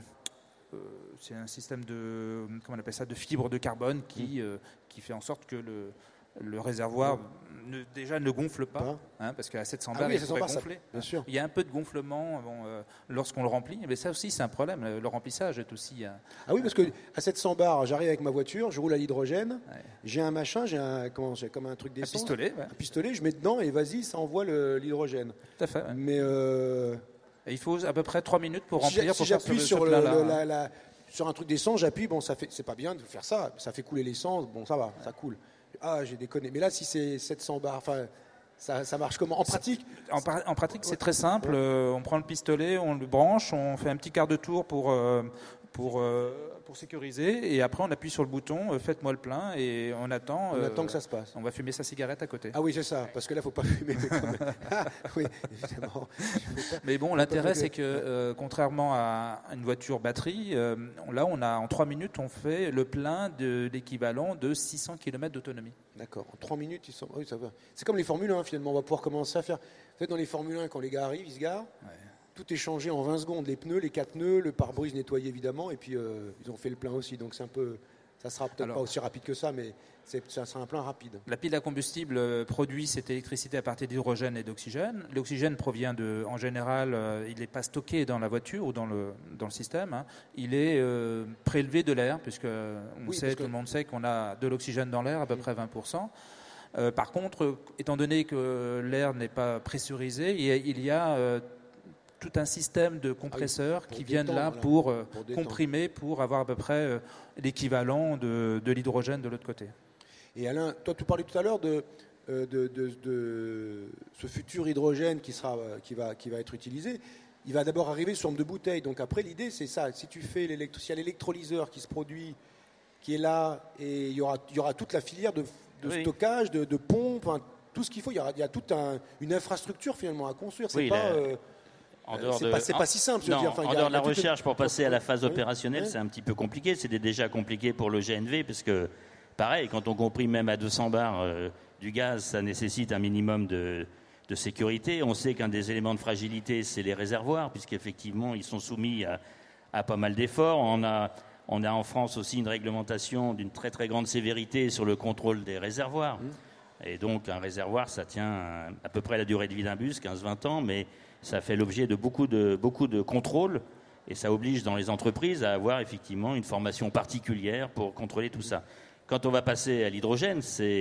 euh, c'est un système de, comment on appelle ça, de fibre de carbone qui, mmh. euh, qui fait en sorte que le, le réservoir ne, déjà ne gonfle pas, hein, parce qu'à sept cents bars, ah oui, il pourrait gonfler. Ça, bien sûr. Il y a un peu de gonflement bon, euh, lorsqu'on le remplit, mais ça aussi c'est un problème. Le, le remplissage est aussi. Un, ah oui, parce que à sept cents bars, j'arrive avec ma voiture, je roule à l'hydrogène, ouais. j'ai un machin, j'ai un comment, j'ai comme un truc d'essence, un pistolet, ouais. un pistolet, je mets dedans et vas-y, ça envoie le, l'hydrogène. Tout à fait. Ouais. Mais euh, et il faut à peu près trois minutes pour si remplir. Si pour j'appuie faire ce, sur ce le, là, le, la, la, sur un truc d'essence, j'appuie, bon, ça fait, c'est pas bien de faire ça, ça fait couler l'essence, bon, ça va, ouais. ça coule. Ah, j'ai déconné. Mais là, si c'est sept cents bars, enfin, ça, ça marche comment? En pratique En, en pratique, c'est très simple. Ouais. Euh, on prend le pistolet, on le branche, on fait un petit quart de tour pour, euh, pour, euh, pour sécuriser, et après on appuie sur le bouton, euh, faites-moi le plein, et on attend. On euh, attend que ça se passe. On va fumer sa cigarette à côté. Ah oui, c'est ça, parce que là, il ne faut pas fumer. ah, oui, évidemment. Mais bon, l'intérêt, c'est que euh, contrairement à une voiture batterie, euh, là, on a en trois minutes, on fait le plein de l'équivalent de six cents kilomètres d'autonomie. D'accord. En trois minutes, ils sont... oui, ça va. C'est comme les Formule un, finalement. On va pouvoir commencer à faire. Vous savez, dans les Formule un, quand les gars arrivent, ils se garent. Ouais. Tout est changé en vingt secondes. Les pneus, les quatre pneus, le pare-brise nettoyé, évidemment. Et puis, euh, ils ont fait le plein aussi. Donc, c'est un peu. Ça sera peut-être Alors, pas aussi rapide que ça, mais c'est, ça sera un plein rapide. La pile à combustible produit cette électricité à partir d'hydrogène et d'oxygène. L'oxygène provient de, en général, euh, il n'est pas stocké dans la voiture ou dans le, dans le système. Hein. Il est euh, prélevé de l'air, puisque on oui, sait, tout que... le monde sait qu'on a de l'oxygène dans l'air, à peu oui. près vingt pour cent. Euh, par contre, étant donné que l'air n'est pas pressurisé, il y a euh, tout un système de compresseurs ah oui, qui viennent détendre, là pour, euh, pour comprimer, pour avoir à peu près euh, l'équivalent de, de l'hydrogène de l'autre côté. Et Alain, toi tu parlais tout à l'heure de, euh, de, de, de ce futur hydrogène qui, sera, qui, va, qui va être utilisé. Il va d'abord arriver sous forme de bouteille. Donc après, l'idée, c'est ça. Si tu fais l'électro- s'il y a l'électrolyseur qui se produit, qui est là, et il y aura, il y aura toute la filière de de oui. stockage, de, de pompe, hein, tout ce qu'il faut. Il y a, il y a toute un, une infrastructure finalement à construire. C'est oui, pas, la... euh, en dehors c'est de... pas, c'est pas si simple. Non, dire. Enfin, en il y a, dehors de la il y a recherche une... pour passer à la phase opérationnelle, oui. c'est un petit peu compliqué. C'était déjà compliqué pour le G N V parce que, pareil, quand on comprime même à deux cents bars euh, du gaz, ça nécessite un minimum de, de sécurité. On sait qu'un des éléments de fragilité, c'est les réservoirs, puisqu'effectivement, ils sont soumis à, à pas mal d'efforts. On a... On a en France aussi une réglementation d'une très très grande sévérité sur le contrôle des réservoirs. Mmh. Et donc un réservoir, ça tient à peu près la durée de vie d'un bus, quinze à vingt ans, mais ça fait l'objet de beaucoup de, beaucoup de contrôles et ça oblige dans les entreprises à avoir effectivement une formation particulière pour contrôler tout ça. Quand on va passer à l'hydrogène, c'est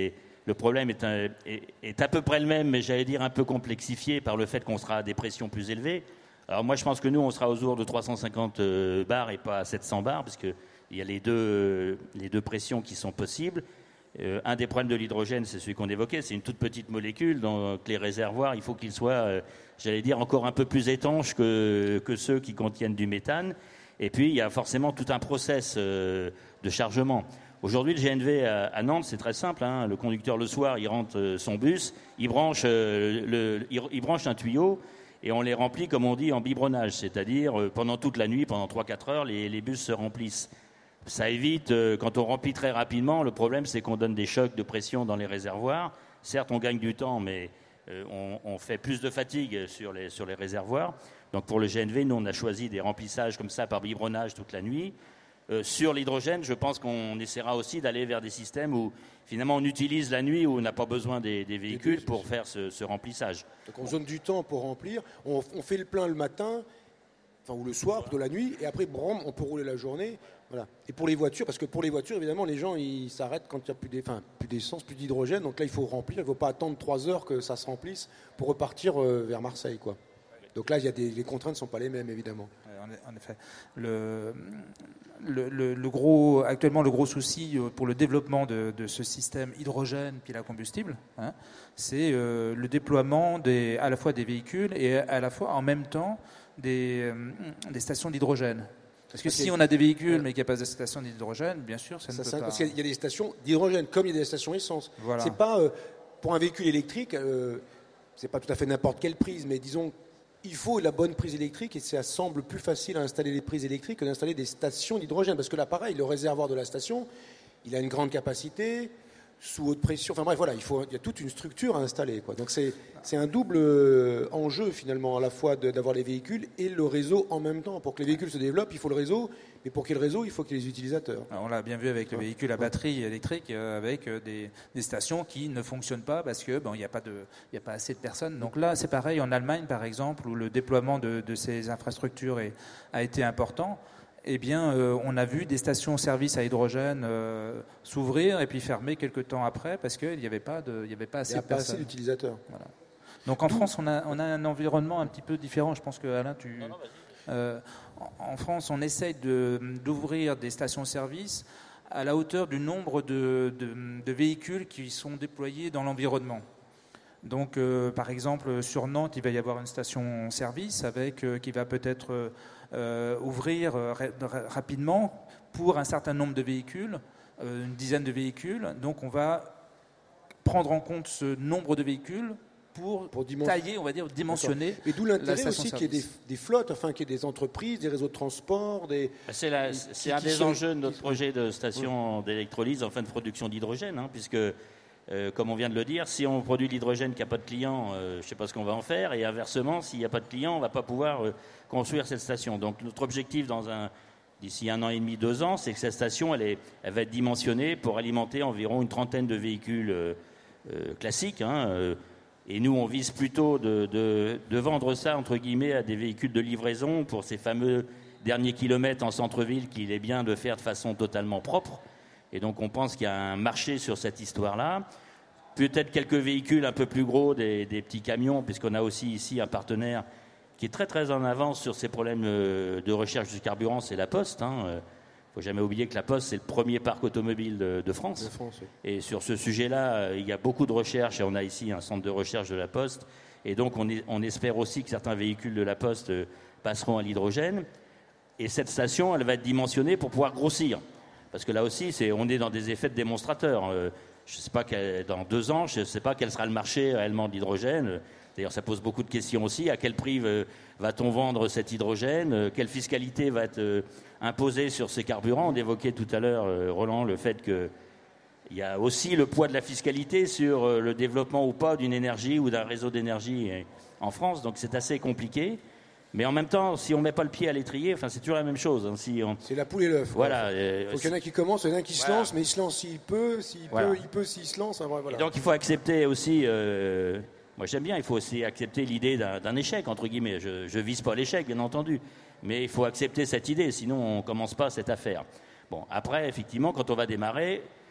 le problème est, un, est, est à peu près le même, mais j'allais dire un peu complexifié par le fait qu'on sera à des pressions plus élevées. Alors moi, je pense que nous, on sera aux alentours de trois cent cinquante euh, bars et pas à sept cents bars, parce qu'il y a les deux, euh, les deux pressions qui sont possibles. Euh, un des problèmes de l'hydrogène, c'est celui qu'on évoquait, c'est une toute petite molécule, donc les réservoirs, il faut qu'ils soient, euh, j'allais dire, encore un peu plus étanches que, que ceux qui contiennent du méthane. Et puis, il y a forcément tout un process euh, de chargement. Aujourd'hui, le G N V à, à Nantes, c'est très simple. Hein. Le conducteur, le soir, il rentre euh, son bus, il branche, euh, le, il, il branche un tuyau et on les remplit, comme on dit, en biberonnage. C'est-à-dire, euh, pendant toute la nuit, pendant trois à quatre heures, les, les bus se remplissent. Ça évite, euh, quand on remplit très rapidement, le problème, c'est qu'on donne des chocs de pression dans les réservoirs. Certes, on gagne du temps, mais euh, on, on fait plus de fatigue sur les, sur les réservoirs. Donc, pour le G N V, nous, on a choisi des remplissages comme ça par biberonnage toute la nuit. Euh, sur l'hydrogène, je pense qu'on essaiera aussi d'aller vers des systèmes où, finalement, on utilise la nuit, où on n'a pas besoin des, des véhicules pour faire ce, ce remplissage. Donc, on donne du temps pour remplir. On, on fait le plein le matin, enfin, ou le soir, plutôt la nuit, et après, brum, on peut rouler la journée. Voilà. Et pour les voitures, parce que pour les voitures, évidemment, les gens ils s'arrêtent quand il n'y a plus d'essence, enfin, plus d'essence, plus d'hydrogène. Donc là, il faut remplir. Il ne faut pas attendre trois heures que ça se remplisse pour repartir euh, vers Marseille, quoi. Donc là, il y a des, les contraintes ne sont pas les mêmes, évidemment. En effet. Le, le, le, le gros, actuellement, le gros souci pour le développement de, de ce système hydrogène pile à combustible, hein, c'est euh, le déploiement des, à la fois des véhicules et à la fois, en même temps, des, euh, des stations d'hydrogène. Parce que si on a des véhicules, mais qu'il n'y a pas de station d'hydrogène, bien sûr, ça, ça ne peut pas... Parce qu'il y a des stations d'hydrogène, comme il y a des stations essence. Voilà. C'est pas, euh, pour un véhicule électrique, euh, c'est pas tout à fait n'importe quelle prise, mais disons, il faut la bonne prise électrique, et ça semble plus facile à installer des prises électriques que d'installer des stations d'hydrogène. Parce que là, pareil, le réservoir de la station, il a une grande capacité, sous haute pression. Enfin bref, voilà, il, faut, il y a toute une structure à installer, quoi. Donc c'est, c'est un double enjeu, finalement, à la fois de, d'avoir les véhicules et le réseau en même temps. Pour que les véhicules se développent, il faut le réseau, mais pour qu'il y ait le réseau, il faut qu'il y ait les utilisateurs. Alors on l'a bien vu avec le véhicule à batterie électrique, euh, avec euh, des, des stations qui ne fonctionnent pas parce qu'il bon, n'y a, a pas assez de personnes. Donc là, c'est pareil en Allemagne, par exemple, où le déploiement de, de ces infrastructures est, a été important. Eh bien, euh, on a vu des stations-service à hydrogène euh, s'ouvrir et puis fermer quelques temps après parce qu'il n'y avait pas de, il y avait pas assez de personnes. Il n'y a pas assez d'utilisateurs. Voilà. Donc en France, on a, on a un environnement un petit peu différent. Je pense que Alain, tu... Non, non, euh, en, en France, on essaye de, d'ouvrir des stations-service à la hauteur du nombre de, de, de véhicules qui sont déployés dans l'environnement. Donc, euh, par exemple, sur Nantes, il va y avoir une station-service avec, euh, qui va peut-être euh, ouvrir euh, ra- rapidement pour un certain nombre de véhicules, euh, une dizaine de véhicules. Donc, on va prendre en compte ce nombre de véhicules pour, pour dimension... tailler, on va dire, dimensionner. D'accord. Et d'où l'intérêt aussi qu'il y ait des, des flottes, enfin qu'il y ait des entreprises, des réseaux de transport. Des... C'est, la, c'est un des sont... enjeux de notre projet de station oui. d'électrolyse, enfin de production d'hydrogène, hein, puisque... Euh, comme on vient de le dire, si on produit de l'hydrogène qui n'a pas de client, euh, je ne sais pas ce qu'on va en faire. Et inversement, s'il n'y a pas de client, on ne va pas pouvoir euh, construire cette station. Donc notre objectif dans un, d'ici un an et demi, deux ans, c'est que cette station, elle, est, elle va être dimensionnée pour alimenter environ une trentaine de véhicules euh, euh, classiques. Hein, euh, et nous, on vise plutôt de, de, de vendre ça, entre guillemets, à des véhicules de livraison pour ces fameux derniers kilomètres en centre-ville qu'il est bien de faire de façon totalement propre. Et donc on pense qu'il y a un marché sur cette histoire-là. Peut-être quelques véhicules un peu plus gros, des, des petits camions, puisqu'on a aussi ici un partenaire qui est très très en avance sur ces problèmes de recherche du carburant, c'est la Poste. Il hein. ne faut jamais oublier que la Poste, c'est le premier parc automobile de, de France. De France oui. Et sur ce sujet-là, il y a beaucoup de recherches, et on a ici un centre de recherche de la Poste. Et donc on, est, on espère aussi que certains véhicules de la Poste passeront à l'hydrogène. Et cette station, elle va être dimensionnée pour pouvoir grossir. Parce que là aussi, c'est, on est dans des effets de démonstrateur. Euh, je ne sais pas, quel, dans deux ans, je ne sais pas quel sera le marché réellement de l'hydrogène. D'ailleurs, ça pose beaucoup de questions aussi. À quel prix euh, va-t-on vendre cet hydrogène euh, Quelle fiscalité va être euh, imposée sur ces carburants? On évoquait tout à l'heure, euh, Roland, le fait qu'il y a aussi le poids de la fiscalité sur euh, le développement ou pas d'une énergie ou d'un réseau d'énergie euh, en France. Donc, c'est assez compliqué. Mais en même temps, si on ne met pas le pied à l'étrier, enfin, c'est toujours la même chose. Hein, si on... C'est la poule et l'œuf. Voilà. Il euh, faut qu'il y en a qui commencent, il y en a qui se voilà. lancent, mais il se lance s'il peut, s'il voilà. peut, il peut s'il se lance. Hein, voilà. Et donc il faut accepter aussi, euh, moi j'aime bien, il faut aussi accepter l'idée d'un, d'un échec, entre guillemets. Je ne vise pas l'échec, bien entendu, mais il faut accepter cette idée, sinon on ne commence pas cette affaire. Bon, après, effectivement, quand on va démarrer,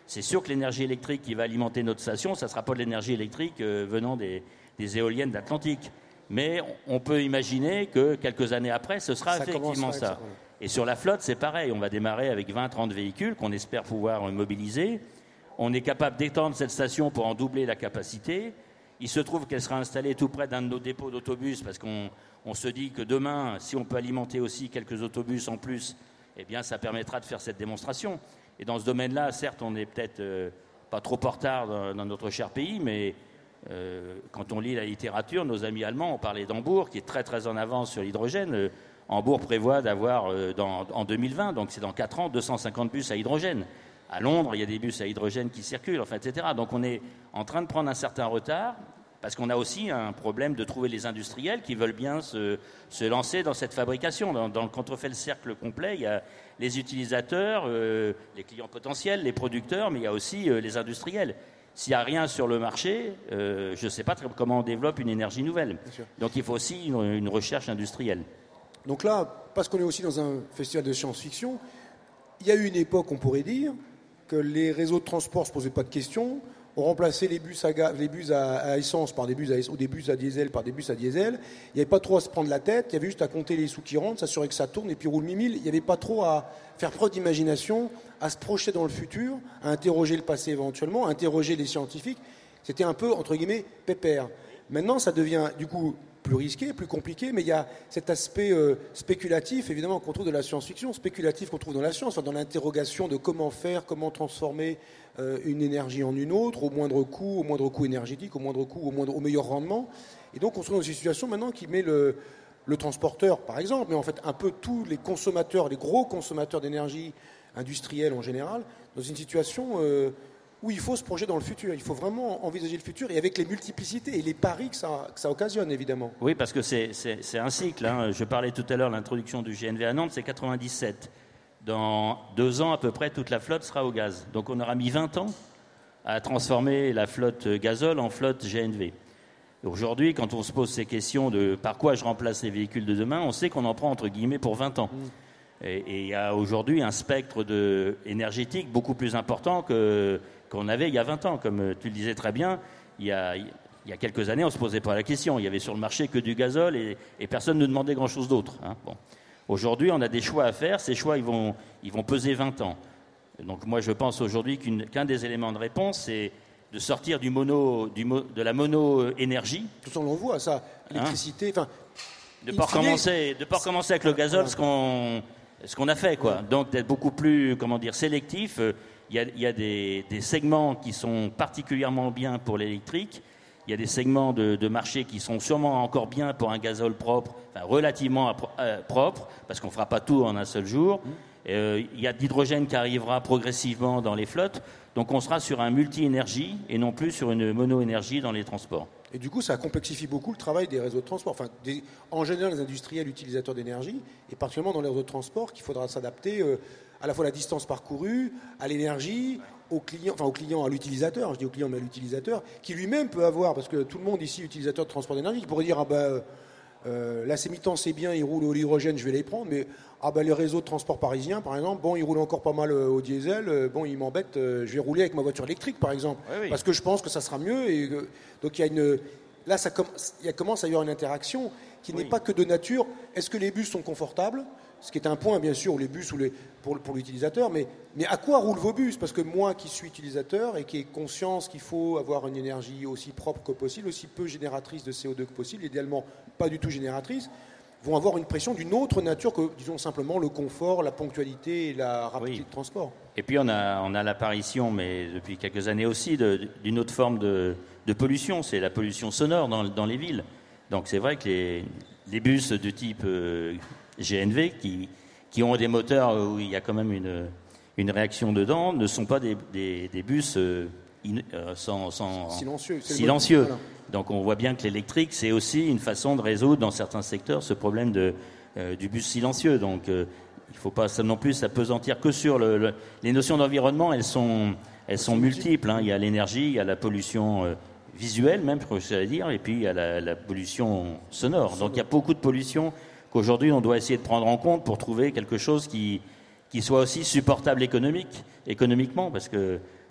c'est sûr que l'énergie électrique qui va alimenter notre station, ça ne sera pas de l'énergie électrique euh, venant des, des éoliennes d'Atlantique. Mais on peut imaginer que quelques années après, ce sera ça effectivement ça. ça. Et sur la flotte, c'est pareil. On va démarrer avec vingt à trente véhicules qu'on espère pouvoir mobiliser. On est capable d'étendre cette station pour en doubler la capacité. Il se trouve qu'elle sera installée tout près d'un de nos dépôts d'autobus parce qu'on on se dit que demain, si on peut alimenter aussi quelques autobus en plus, eh bien, ça permettra de faire cette démonstration. Et dans ce domaine-là, certes, on n'est peut-être euh, pas trop en retard dans, dans notre cher pays, mais euh, quand on lit la littérature, nos amis allemands ont parlé d'Hambourg, qui est très très en avance sur l'hydrogène. Euh, Hambourg prévoit d'avoir euh, dans, en deux mille vingt, donc c'est dans quatre ans, deux cent cinquante bus à hydrogène. À Londres, il y a des bus à hydrogène qui circulent, enfin, et cetera. Donc on est en train de prendre un certain retard, parce qu'on a aussi un problème de trouver les industriels qui veulent bien se, se lancer dans cette fabrication. Dans, dans, quand on fait le cercle complet, il y a les utilisateurs, euh, les clients potentiels, les producteurs, mais il y a aussi euh, les industriels. S'il n'y a rien sur le marché, euh, je ne sais pas très, comment on développe une énergie nouvelle. Donc il faut aussi une, une recherche industrielle. Donc là, parce qu'on est aussi dans un festival de science-fiction, il y a eu une époque, on pourrait dire, que les réseaux de transport ne se posaient pas de questions, ont remplacé les bus à, ga- les bus à, à essence par des bus à, ou des bus à diesel par des bus à diesel. Il n'y avait pas trop à se prendre la tête, il y avait juste à compter les sous qui rentrent, s'assurer que ça tourne et puis roule mille. Il n'y avait pas trop à faire preuve d'imagination, à se projeter dans le futur, à interroger le passé éventuellement, à interroger les scientifiques. C'était un peu, entre guillemets, pépère. Maintenant, ça devient du coup plus risqué, plus compliqué, mais il y a cet aspect euh, spéculatif, évidemment, qu'on trouve de la science-fiction, spéculatif qu'on trouve dans la science, dans l'interrogation de comment faire, comment transformer euh, une énergie en une autre, au moindre coût, au moindre coût énergétique, au moindre coût, au, moindre, au meilleur rendement. Et donc, on se trouve dans une situation maintenant qui met le, le transporteur, par exemple, mais en fait un peu tous les consommateurs, les gros consommateurs d'énergie industrielle en général, dans une situation euh, où il faut se projeter dans le futur. Il faut vraiment envisager le futur et avec les multiplicités et les paris que ça, que ça occasionne, évidemment. Oui, parce que c'est, c'est, c'est un cycle. Hein. Je parlais tout à l'heure de l'introduction du G N V à Nantes, c'est quatre-vingt-dix-sept. Dans deux ans, à peu près, toute la flotte sera au gaz. Donc on aura mis vingt ans à transformer la flotte gazole en flotte G N V. Et aujourd'hui, quand on se pose ces questions de par quoi je remplace les véhicules de demain, on sait qu'on en prend entre guillemets pour vingt ans. Mmh. Et il y a aujourd'hui un spectre de, énergétique beaucoup plus important que... qu'on avait il y a vingt ans. Comme tu le disais très bien, il y a, il y a quelques années, on ne se posait pas la question. Il y avait sur le marché que du gazole et, et personne ne demandait grand-chose d'autre. Hein. Bon. Aujourd'hui, on a des choix à faire. Ces choix, ils vont, ils vont peser vingt ans. Donc moi, je pense aujourd'hui qu'une, qu'un des éléments de réponse, c'est de sortir du mono, du mo, de la mono-énergie. De toute façon, on voit ça. L'électricité... Hein de ne pas recommencer, de pas recommencer avec le gazole ce qu'on, ce qu'on a fait, quoi. Ouais. Donc d'être beaucoup plus, comment dire, sélectif. Il y a, il y a des, des segments qui sont particulièrement bien pour l'électrique. Il y a des segments de, de marché qui sont sûrement encore bien pour un gazole propre, enfin relativement à, euh, propre, parce qu'on ne fera pas tout en un seul jour. Mmh. Euh, il y a de l'hydrogène qui arrivera progressivement dans les flottes. Donc on sera sur un multi-énergie et non plus sur une mono-énergie dans les transports. Et du coup, ça complexifie beaucoup le travail des réseaux de transport. Enfin, des, en général, les industriels utilisateurs d'énergie, et particulièrement dans les réseaux de transport, qu'il faudra s'adapter euh, à la fois à la distance parcourue, à l'énergie, au client, enfin au client, à l'utilisateur, je dis au client mais à l'utilisateur, qui lui-même peut avoir, parce que tout le monde ici, utilisateur de transport d'énergie, qui pourrait dire, ah ben, euh, là, ces mi-temps, c'est bien, ils roulent au l'hydrogène, je vais les prendre, mais ah ben, les réseaux de transport parisiens, par exemple, bon, ils roulent encore pas mal au diesel, euh, bon, ils m'embêtent, euh, je vais rouler avec ma voiture électrique, par exemple, oui, oui. Parce que je pense que ça sera mieux, et euh, donc il y a une... Là, ça com- il y a, commence à y avoir une interaction qui oui. n'est pas que de nature. Est-ce que les bus sont confortables ? Ce qui est un point, bien sûr, les bus ou les, pour, pour l'utilisateur. Mais, mais à quoi roulent vos bus ? Parce que moi, qui suis utilisateur et qui ai conscience qu'il faut avoir une énergie aussi propre que possible, aussi peu génératrice de C O deux que possible, idéalement pas du tout génératrice, vont avoir une pression d'une autre nature que, disons simplement, le confort, la ponctualité et la rapidité oui. de transport. Et puis, on a, on a l'apparition, mais depuis quelques années aussi, de, d'une autre forme de... de pollution, c'est la pollution sonore dans, dans les villes. Donc c'est vrai que les, les bus de type euh, G N V, qui, qui ont des moteurs où il y a quand même une, une réaction dedans, ne sont pas des, des, des bus euh, in, euh, sans, sans, silencieux. silencieux. Voilà. Donc on voit bien que l'électrique, c'est aussi une façon de résoudre dans certains secteurs ce problème de, euh, du bus silencieux. Donc euh, il ne faut pas ça non plus s'apesantir que sur le, le, les notions d'environnement, elles sont, elles sont multiples. Hein. Il y a l'énergie, il y a la pollution euh, visuelle même, je vais dire, et puis il y a la, la pollution sonore. Donc il y a beaucoup de pollution qu'aujourd'hui on doit essayer de prendre en compte pour trouver quelque chose qui, qui soit aussi supportable économique, économiquement, parce que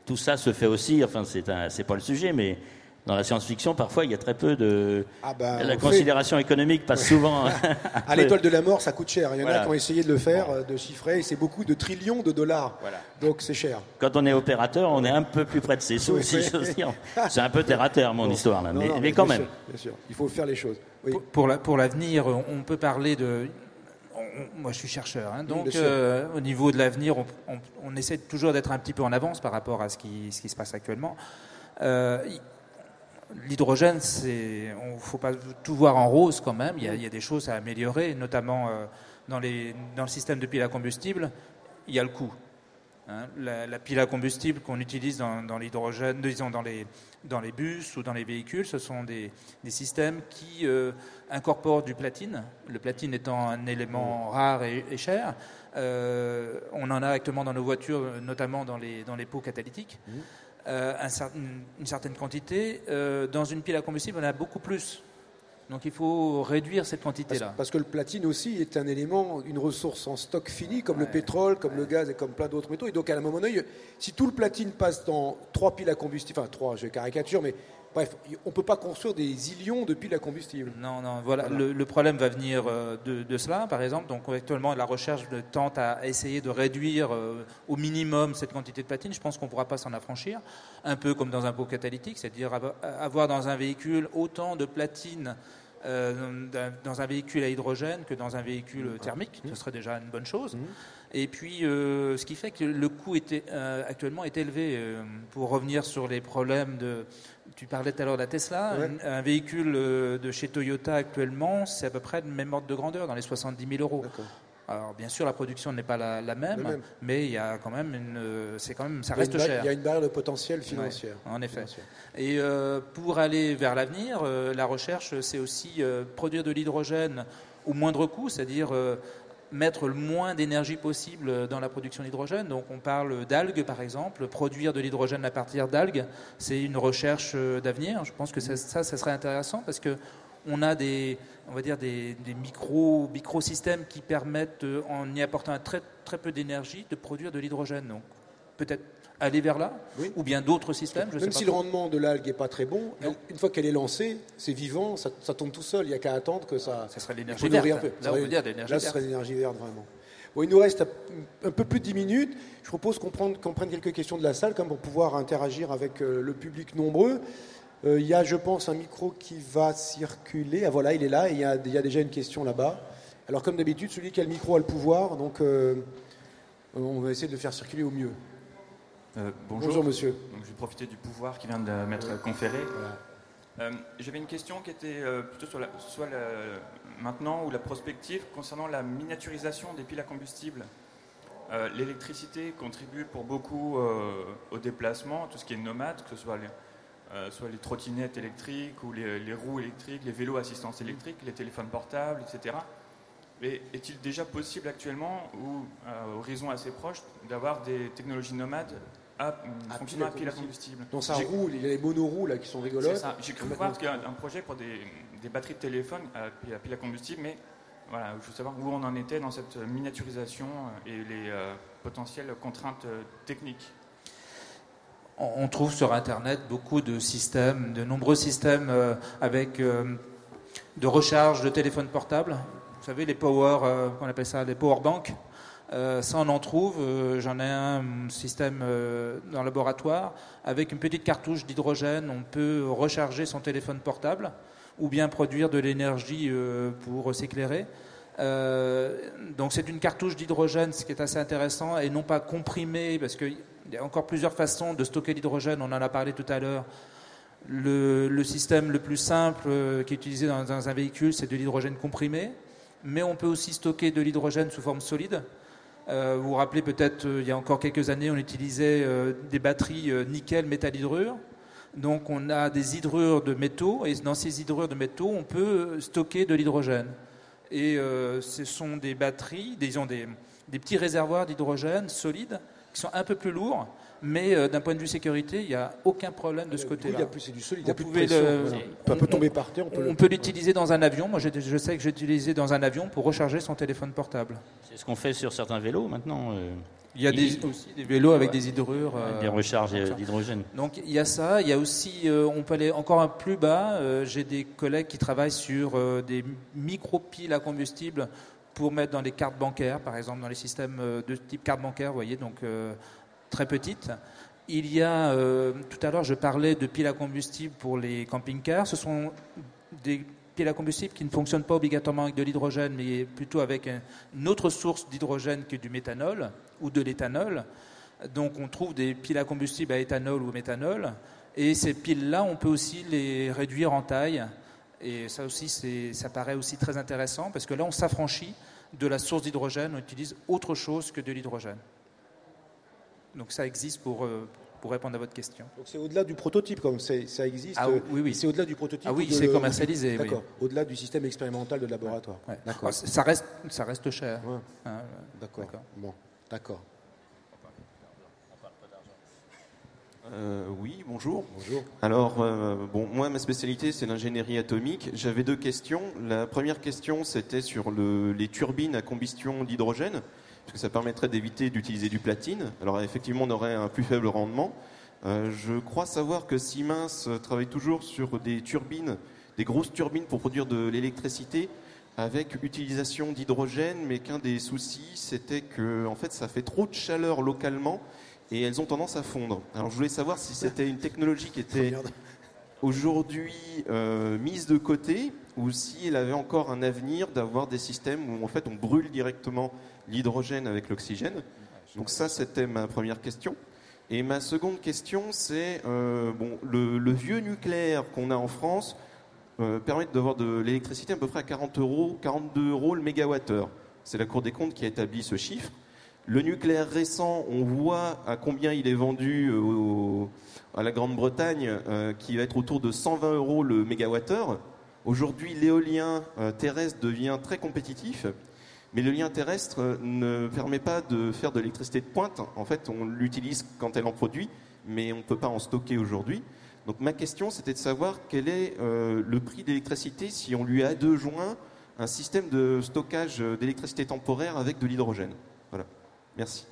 tout ça se fait aussi, enfin c'est, un, c'est pas le sujet, mais dans la science-fiction, parfois, il y a très peu de... Ah ben, la considération fait... économique passe souvent... à l'étoile de la mort, ça coûte cher. Il y en voilà. a qui ont essayé de le faire, bon. de chiffrer, et c'est beaucoup de trillions de dollars. Voilà. Donc c'est cher. Quand on est opérateur, on est un peu plus près de ses sous, oui, si oui. j'ose dire. C'est un peu terre à terre, mon bon. histoire, là. Non, mais, non, mais, mais quand bien même. Sûr, bien sûr, il faut faire les choses. Oui. Pour, pour, la, pour l'avenir, on peut parler de... On, moi, je suis chercheur, hein, donc euh, au niveau de l'avenir, on, on, on essaie toujours d'être un petit peu en avance par rapport à ce qui, ce qui se passe actuellement. Euh, L'hydrogène, il ne faut pas tout voir en rose quand même. Il y a, il y a des choses à améliorer, notamment euh, dans, les, dans le système de pile à combustible. Il y a le coût. Hein. La, la pile à combustible qu'on utilise dans, dans l'hydrogène, disons dans les, dans les bus ou dans les véhicules, ce sont des, des systèmes qui euh, incorporent du platine. Le platine étant un élément rare et, et cher. Euh, on en a actuellement dans nos voitures, notamment dans les, dans les pots catalytiques. Mmh. Euh, un, une, une certaine quantité. Euh, dans une pile à combustible, on en a beaucoup plus. Donc il faut réduire cette quantité-là. Parce, parce que le platine aussi est un élément, une ressource en stock fini, comme ouais. le pétrole, comme ouais. le gaz et comme plein d'autres métaux. Et donc à un moment donné, si tout le platine passe dans trois piles à combustible, enfin trois, je caricature, mais bref, on ne peut pas construire des zillions de piles à combustible. Non, non, voilà. voilà. Le, le problème va venir de, de cela, par exemple. Donc actuellement, la recherche tente à essayer de réduire euh, au minimum cette quantité de platine. Je pense qu'on ne pourra pas s'en affranchir. Un peu comme dans un pot catalytique, c'est-à-dire avoir dans un véhicule autant de platine euh, dans un véhicule à hydrogène que dans un véhicule mmh. thermique. Mmh. Ce serait déjà une bonne chose. Mmh. Et puis, euh, ce qui fait que le coût était, euh, actuellement est élevé. Euh, pour revenir sur les problèmes de... Tu parlais tout à l'heure de la Tesla. Ouais. Un, un véhicule de chez Toyota actuellement, c'est à peu près le même ordre de grandeur, dans les soixante-dix mille euros. D'accord. Alors, bien sûr, la production n'est pas la, la même, même, mais il y a quand même une... C'est quand même, ça reste cher. Il y a une barrière de potentiel financier. Ouais, en effet. Financière. Et euh, pour aller vers l'avenir, euh, la recherche, c'est aussi euh, produire de l'hydrogène au moindre coût, c'est-à-dire... Euh, mettre le moins d'énergie possible dans la production d'hydrogène. Donc on parle d'algues par exemple, produire de l'hydrogène à partir d'algues, c'est une recherche d'avenir. Je pense que ça, ça, ça serait intéressant parce que on a des, on va dire des, des micro, microsystèmes qui permettent, en y apportant un très, très peu d'énergie, de produire de l'hydrogène. Donc peut-être aller vers là, oui. ou bien d'autres systèmes. Je Même sais si pas le rendement de l'algue n'est pas très bon, elle, une fois qu'elle est lancée, c'est vivant, ça, ça tombe tout seul. Il n'y a qu'à attendre que ça. Ça serait l'énergie verte. Un peu. Là, on peut dire l'énergie Là, ce serait l'énergie verte vraiment. Bon, il nous reste un peu plus de dix minutes. Je propose qu'on prenne, qu'on prenne quelques questions de la salle, comme pour pouvoir interagir avec euh, le public nombreux. Euh, il y a, je pense, un micro qui va circuler. Ah voilà, il est là. Et il y a, il y a déjà une question là-bas. Alors, comme d'habitude, celui qui a le micro a le pouvoir. Donc, euh, on va essayer de le faire circuler au mieux. Euh, bonjour. bonjour monsieur. Donc, je vais profiter du pouvoir qui vient de m'être ouais. conféré. Voilà. Euh, j'avais une question qui était euh, plutôt sur la, soit la, maintenant ou la prospective concernant la miniaturisation des piles à combustible. Euh, l'électricité contribue pour beaucoup euh, au déplacement, tout ce qui est nomade, que ce soit les, euh, soit les trottinettes électriques ou les, les roues électriques, les vélos à assistance électrique, les téléphones portables, et cetera. Et est-il déjà possible actuellement, ou à horizon assez proche, d'avoir des technologies nomades à fonctionner à pile à combustible? Dans sa roue, il y a les monoroues là qui sont rigolotes. C'est ça. J'ai cru voir qu'il y a un projet pour des, des batteries de téléphone à pile, à pile à combustible, mais voilà, je veux savoir où on en était dans cette miniaturisation et les euh, potentielles contraintes techniques. On trouve sur Internet beaucoup de systèmes, de nombreux systèmes euh, avec euh, de recharge de téléphones portables. Vous savez, les power, euh, on appelle ça les power banks. Euh, ça, on en trouve. Euh, j'en ai un système euh, dans le laboratoire. Avec une petite cartouche d'hydrogène, on peut recharger son téléphone portable ou bien produire de l'énergie euh, pour s'éclairer. Euh, donc c'est une cartouche d'hydrogène, ce qui est assez intéressant, et non pas comprimée, parce qu'il y a encore plusieurs façons de stocker l'hydrogène. On en a parlé tout à l'heure. Le, le système le plus simple euh, qui est utilisé dans, dans un véhicule, c'est de l'hydrogène comprimé. Mais on peut aussi stocker de l'hydrogène sous forme solide. Euh, vous vous rappelez peut-être, euh, il y a encore quelques années, on utilisait euh, des batteries euh, nickel métal hydrure. Donc on a des hydrures de métaux, et dans ces hydrures de métaux, on peut stocker de l'hydrogène. Et euh, ce sont des batteries, disons des, des petits réservoirs d'hydrogène solides, qui sont un peu plus lourds, mais euh, d'un point de vue sécurité, il n'y a aucun problème de ce côté-là. Oui, c'est du solide, il n'y a plus de pression. Le, voilà. On, on peut tomber par terre. On peut, on peut l'utiliser dans un avion. Moi, je, je sais que j'ai utilisé dans un avion pour recharger son téléphone portable. C'est ce qu'on fait sur certains vélos maintenant. Euh, Il y a des, il, aussi des vélos avec ouais. des hydrures. Euh, des recharges d'hydrogène. Donc il y a ça. Il y a aussi, euh, on peut aller encore un plus bas. Euh, j'ai des collègues qui travaillent sur euh, des micro-piles à combustible pour mettre dans les cartes bancaires, par exemple, dans les systèmes de type carte bancaire, vous voyez, donc euh, très petites. Il y a, euh, tout à l'heure, je parlais de piles à combustible pour les camping-cars. Ce sont des piles à combustible qui ne fonctionnent pas obligatoirement avec de l'hydrogène, mais plutôt avec une autre source d'hydrogène que du méthanol ou de l'éthanol. Donc on trouve des piles à combustible à éthanol ou méthanol, et ces piles-là, on peut aussi les réduire en taille, et ça aussi, c'est, ça paraît aussi très intéressant, parce que là, on s'affranchit de la source d'hydrogène, on utilise autre chose que de l'hydrogène. Donc ça existe pour... Euh, pour répondre à votre question. Donc c'est au-delà du prototype, comme c'est, ça existe. Ah, oui, oui. C'est au-delà du prototype. Ah oui, c'est le, commercialisé. D'accord. Oui. Au-delà du système expérimental de laboratoire. Ouais. D'accord. Ah, ça reste, ça reste cher. Ouais. Hein, d'accord. d'accord. Bon, d'accord. Euh, oui, bonjour. Bonjour. Alors, euh, bon, moi, ma spécialité, c'est l'ingénierie atomique. J'avais deux questions. La première question, c'était sur le, les turbines à combustion d'hydrogène, parce que ça permettrait d'éviter d'utiliser du platine. Alors, effectivement, on aurait un plus faible rendement. Euh, je crois savoir que Siemens travaille toujours sur des turbines, des grosses turbines pour produire de l'électricité avec utilisation d'hydrogène, mais qu'un des soucis, c'était que, en fait, ça fait trop de chaleur localement et elles ont tendance à fondre. Alors, je voulais savoir si c'était une technologie qui était aujourd'hui euh, mise de côté, ou si elle avait encore un avenir d'avoir des systèmes où, en fait, on brûle directement l'hydrogène avec l'oxygène. Donc ça, c'était ma première question. Et ma seconde question, c'est euh, bon, le, le vieux nucléaire qu'on a en France euh, permet d'avoir de l'électricité à peu près à quarante euros, quarante-deux euros le mégawattheure. C'est la Cour des comptes qui a établi ce chiffre. Le nucléaire récent, on voit à combien il est vendu au, à la Grande-Bretagne, euh, qui va être autour de cent vingt euros le mégawattheure. Aujourd'hui, l'éolien euh, terrestre devient très compétitif. Mais l'éolien terrestre ne permet pas de faire de l'électricité de pointe. En fait, on l'utilise quand elle en produit, mais on ne peut pas en stocker aujourd'hui. Donc ma question, c'était de savoir quel est euh, le prix d'électricité si on lui adjoint un système de stockage d'électricité temporaire avec de l'hydrogène. Voilà. Merci.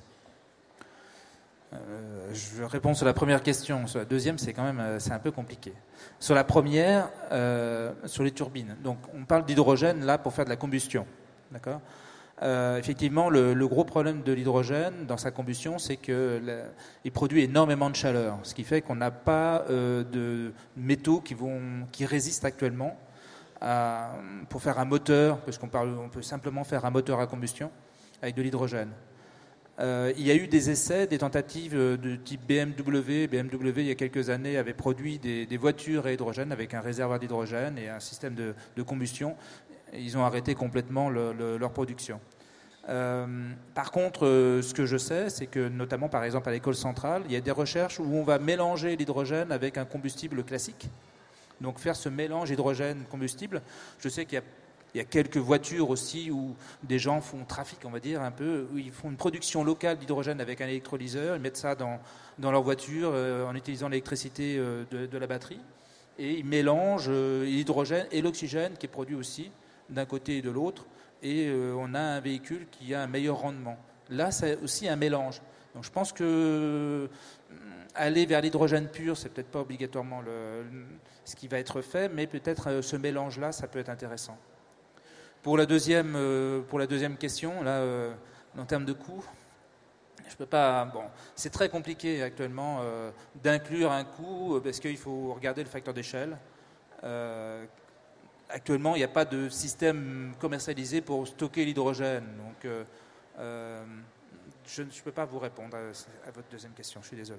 Euh, je réponds sur la première question. Sur la deuxième, c'est quand même c'est un peu compliqué. Sur la première, euh, sur les turbines. Donc, on parle d'hydrogène là pour faire de la combustion. D'accord ? Euh, effectivement, le, le gros problème de l'hydrogène dans sa combustion, c'est qu'il produit énormément de chaleur, ce qui fait qu'on n'a pas euh, de métaux qui, vont, qui résistent actuellement à, pour faire un moteur, parce qu'on parle, on peut simplement faire un moteur à combustion avec de l'hydrogène. Euh, il y a eu des essais, des tentatives de type B M W. B M W, il y a quelques années, avait produit des, des voitures à hydrogène avec un réservoir d'hydrogène et un système de, de combustion. Ils ont arrêté complètement le, le, leur production. Euh, par contre, euh, ce que je sais, c'est que notamment, par exemple, à l'école centrale, il y a des recherches où on va mélanger l'hydrogène avec un combustible classique. Donc faire ce mélange hydrogène-combustible. Je sais qu'il y a, il y a quelques voitures aussi où des gens font trafic, on va dire, un peu, où ils font une production locale d'hydrogène avec un électrolyseur, ils mettent ça dans, dans leur voiture euh, en utilisant l'électricité euh, de, de la batterie, et ils mélangent euh, l'hydrogène et l'oxygène qui est produit aussi d'un côté et de l'autre, et euh, on a un véhicule qui a un meilleur rendement. Là, c'est aussi un mélange. Donc je pense que euh, aller vers l'hydrogène pur, c'est peut-être pas obligatoirement le, ce qui va être fait, mais peut-être euh, ce mélange-là, ça peut être intéressant. Pour la deuxième, euh, pour la deuxième question, là, euh, en termes de coût, je peux pas. Bon, c'est très compliqué actuellement euh, d'inclure un coût parce qu'il faut regarder le facteur d'échelle. Euh, Actuellement, il n'y a pas de système commercialisé pour stocker l'hydrogène. Donc, euh, euh, je ne peux pas vous répondre à, à votre deuxième question. Je suis désolé.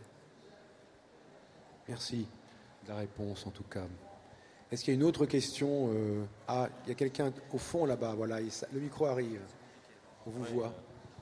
Merci de la réponse, en tout cas. Est-ce qu'il y a une autre question euh... Ah, il y a quelqu'un au fond, là-bas. Voilà, le micro arrive. On vous voit.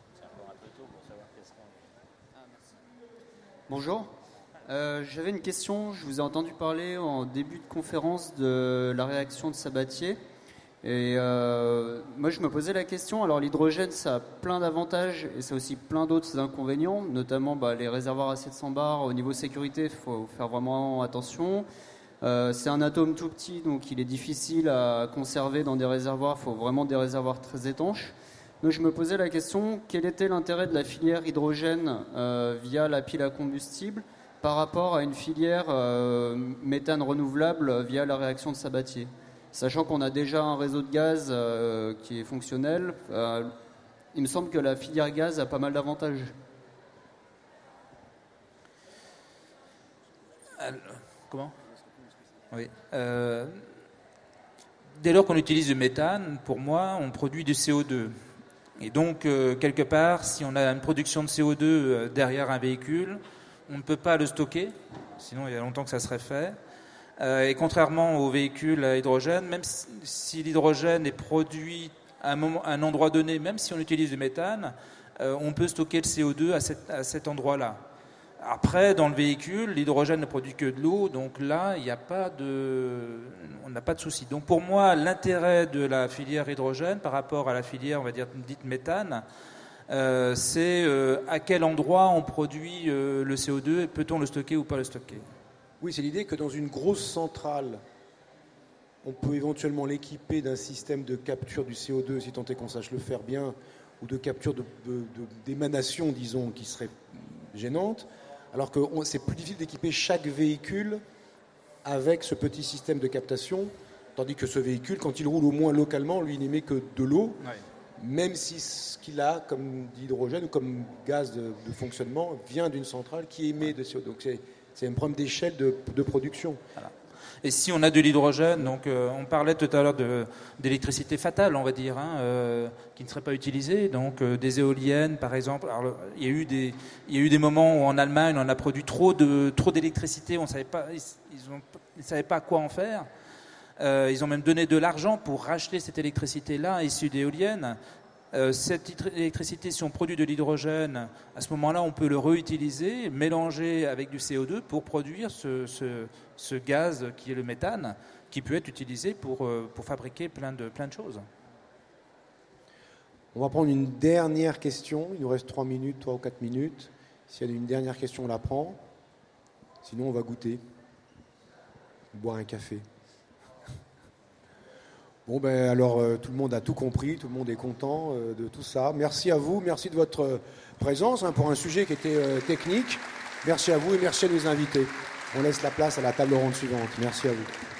Bonjour. Euh, j'avais une question, je vous ai entendu parler en début de conférence de la réaction de Sabatier et euh, moi je me posais la question, alors l'hydrogène ça a plein d'avantages et ça a aussi plein d'autres inconvénients, notamment bah, les réservoirs à sept cents bars, au niveau sécurité il faut faire vraiment attention, euh, c'est un atome tout petit donc il est difficile à conserver dans des réservoirs, il faut vraiment des réservoirs très étanches. Donc je me posais la question, quel était l'intérêt de la filière hydrogène euh, via la pile à combustible par rapport à une filière euh, méthane renouvelable via la réaction de Sabatier? Sachant qu'on a déjà un réseau de gaz euh, qui est fonctionnel, euh, il me semble que la filière gaz a pas mal d'avantages. Alors, comment? Oui. Euh, dès lors qu'on utilise du méthane, pour moi, on produit du C O deux. Et donc, euh, quelque part, si on a une production de C O deux euh, derrière un véhicule, on ne peut pas le stocker, sinon il y a longtemps que ça serait fait. Euh, et contrairement aux véhicules à hydrogène, même si, si l'hydrogène est produit à un, moment, à un endroit donné, même si on utilise du méthane, euh, on peut stocker le C O deux à, cette, à cet endroit-là. Après, dans le véhicule, l'hydrogène ne produit que de l'eau, donc là, il n'y a pas de, on n'a pas de souci. Donc pour moi, l'intérêt de la filière hydrogène par rapport à la filière, on va dire, dite méthane, euh, c'est euh, à quel endroit on produit euh, le C O deux, et peut-on le stocker ou pas le stocker? Oui, c'est l'idée que dans une grosse centrale, on peut éventuellement l'équiper d'un système de capture du C O deux, si tant est qu'on sache le faire bien, ou de capture de, de, de, d'émanation, disons, qui serait gênante. Alors que on, c'est plus difficile d'équiper chaque véhicule avec ce petit système de captation, tandis que ce véhicule, quand il roule au moins localement, lui, il n'émet que de l'eau, ouais. Même si ce qu'il a comme d'hydrogène ou comme gaz de, de fonctionnement vient d'une centrale qui émet de C O deux. Donc c'est, c'est un problème d'échelle de, de production. Voilà. Et si on a de l'hydrogène, donc euh, on parlait tout à l'heure de, d'électricité fatale, on va dire, hein, euh, qui ne serait pas utilisée, donc euh, des éoliennes par exemple. Alors, il y a eu des, il y a eu des moments où en Allemagne on a produit trop de, trop d'électricité, on savait pas, ils, ils ont, ils savaient pas quoi en faire. Euh, ils ont même donné de l'argent pour racheter cette électricité-là issue d'éoliennes. Euh, cette électricité, si on produit de l'hydrogène, à ce moment-là, on peut le réutiliser, mélanger avec du C O deux pour produire ce, ce, ce gaz qui est le méthane, qui peut être utilisé pour, pour fabriquer plein de, plein de choses. On va prendre une dernière question. Il nous reste trois minutes, trois ou quatre minutes. S'il y a une dernière question, on la prend. Sinon, on va goûter. Boire un café. Bon, ben alors euh, tout le monde a tout compris, tout le monde est content euh, de tout ça. Merci à vous, merci de votre euh, présence hein, pour un sujet qui était euh, technique. Merci à vous et merci à nos invités. On laisse la place à la table ronde suivante. Merci à vous.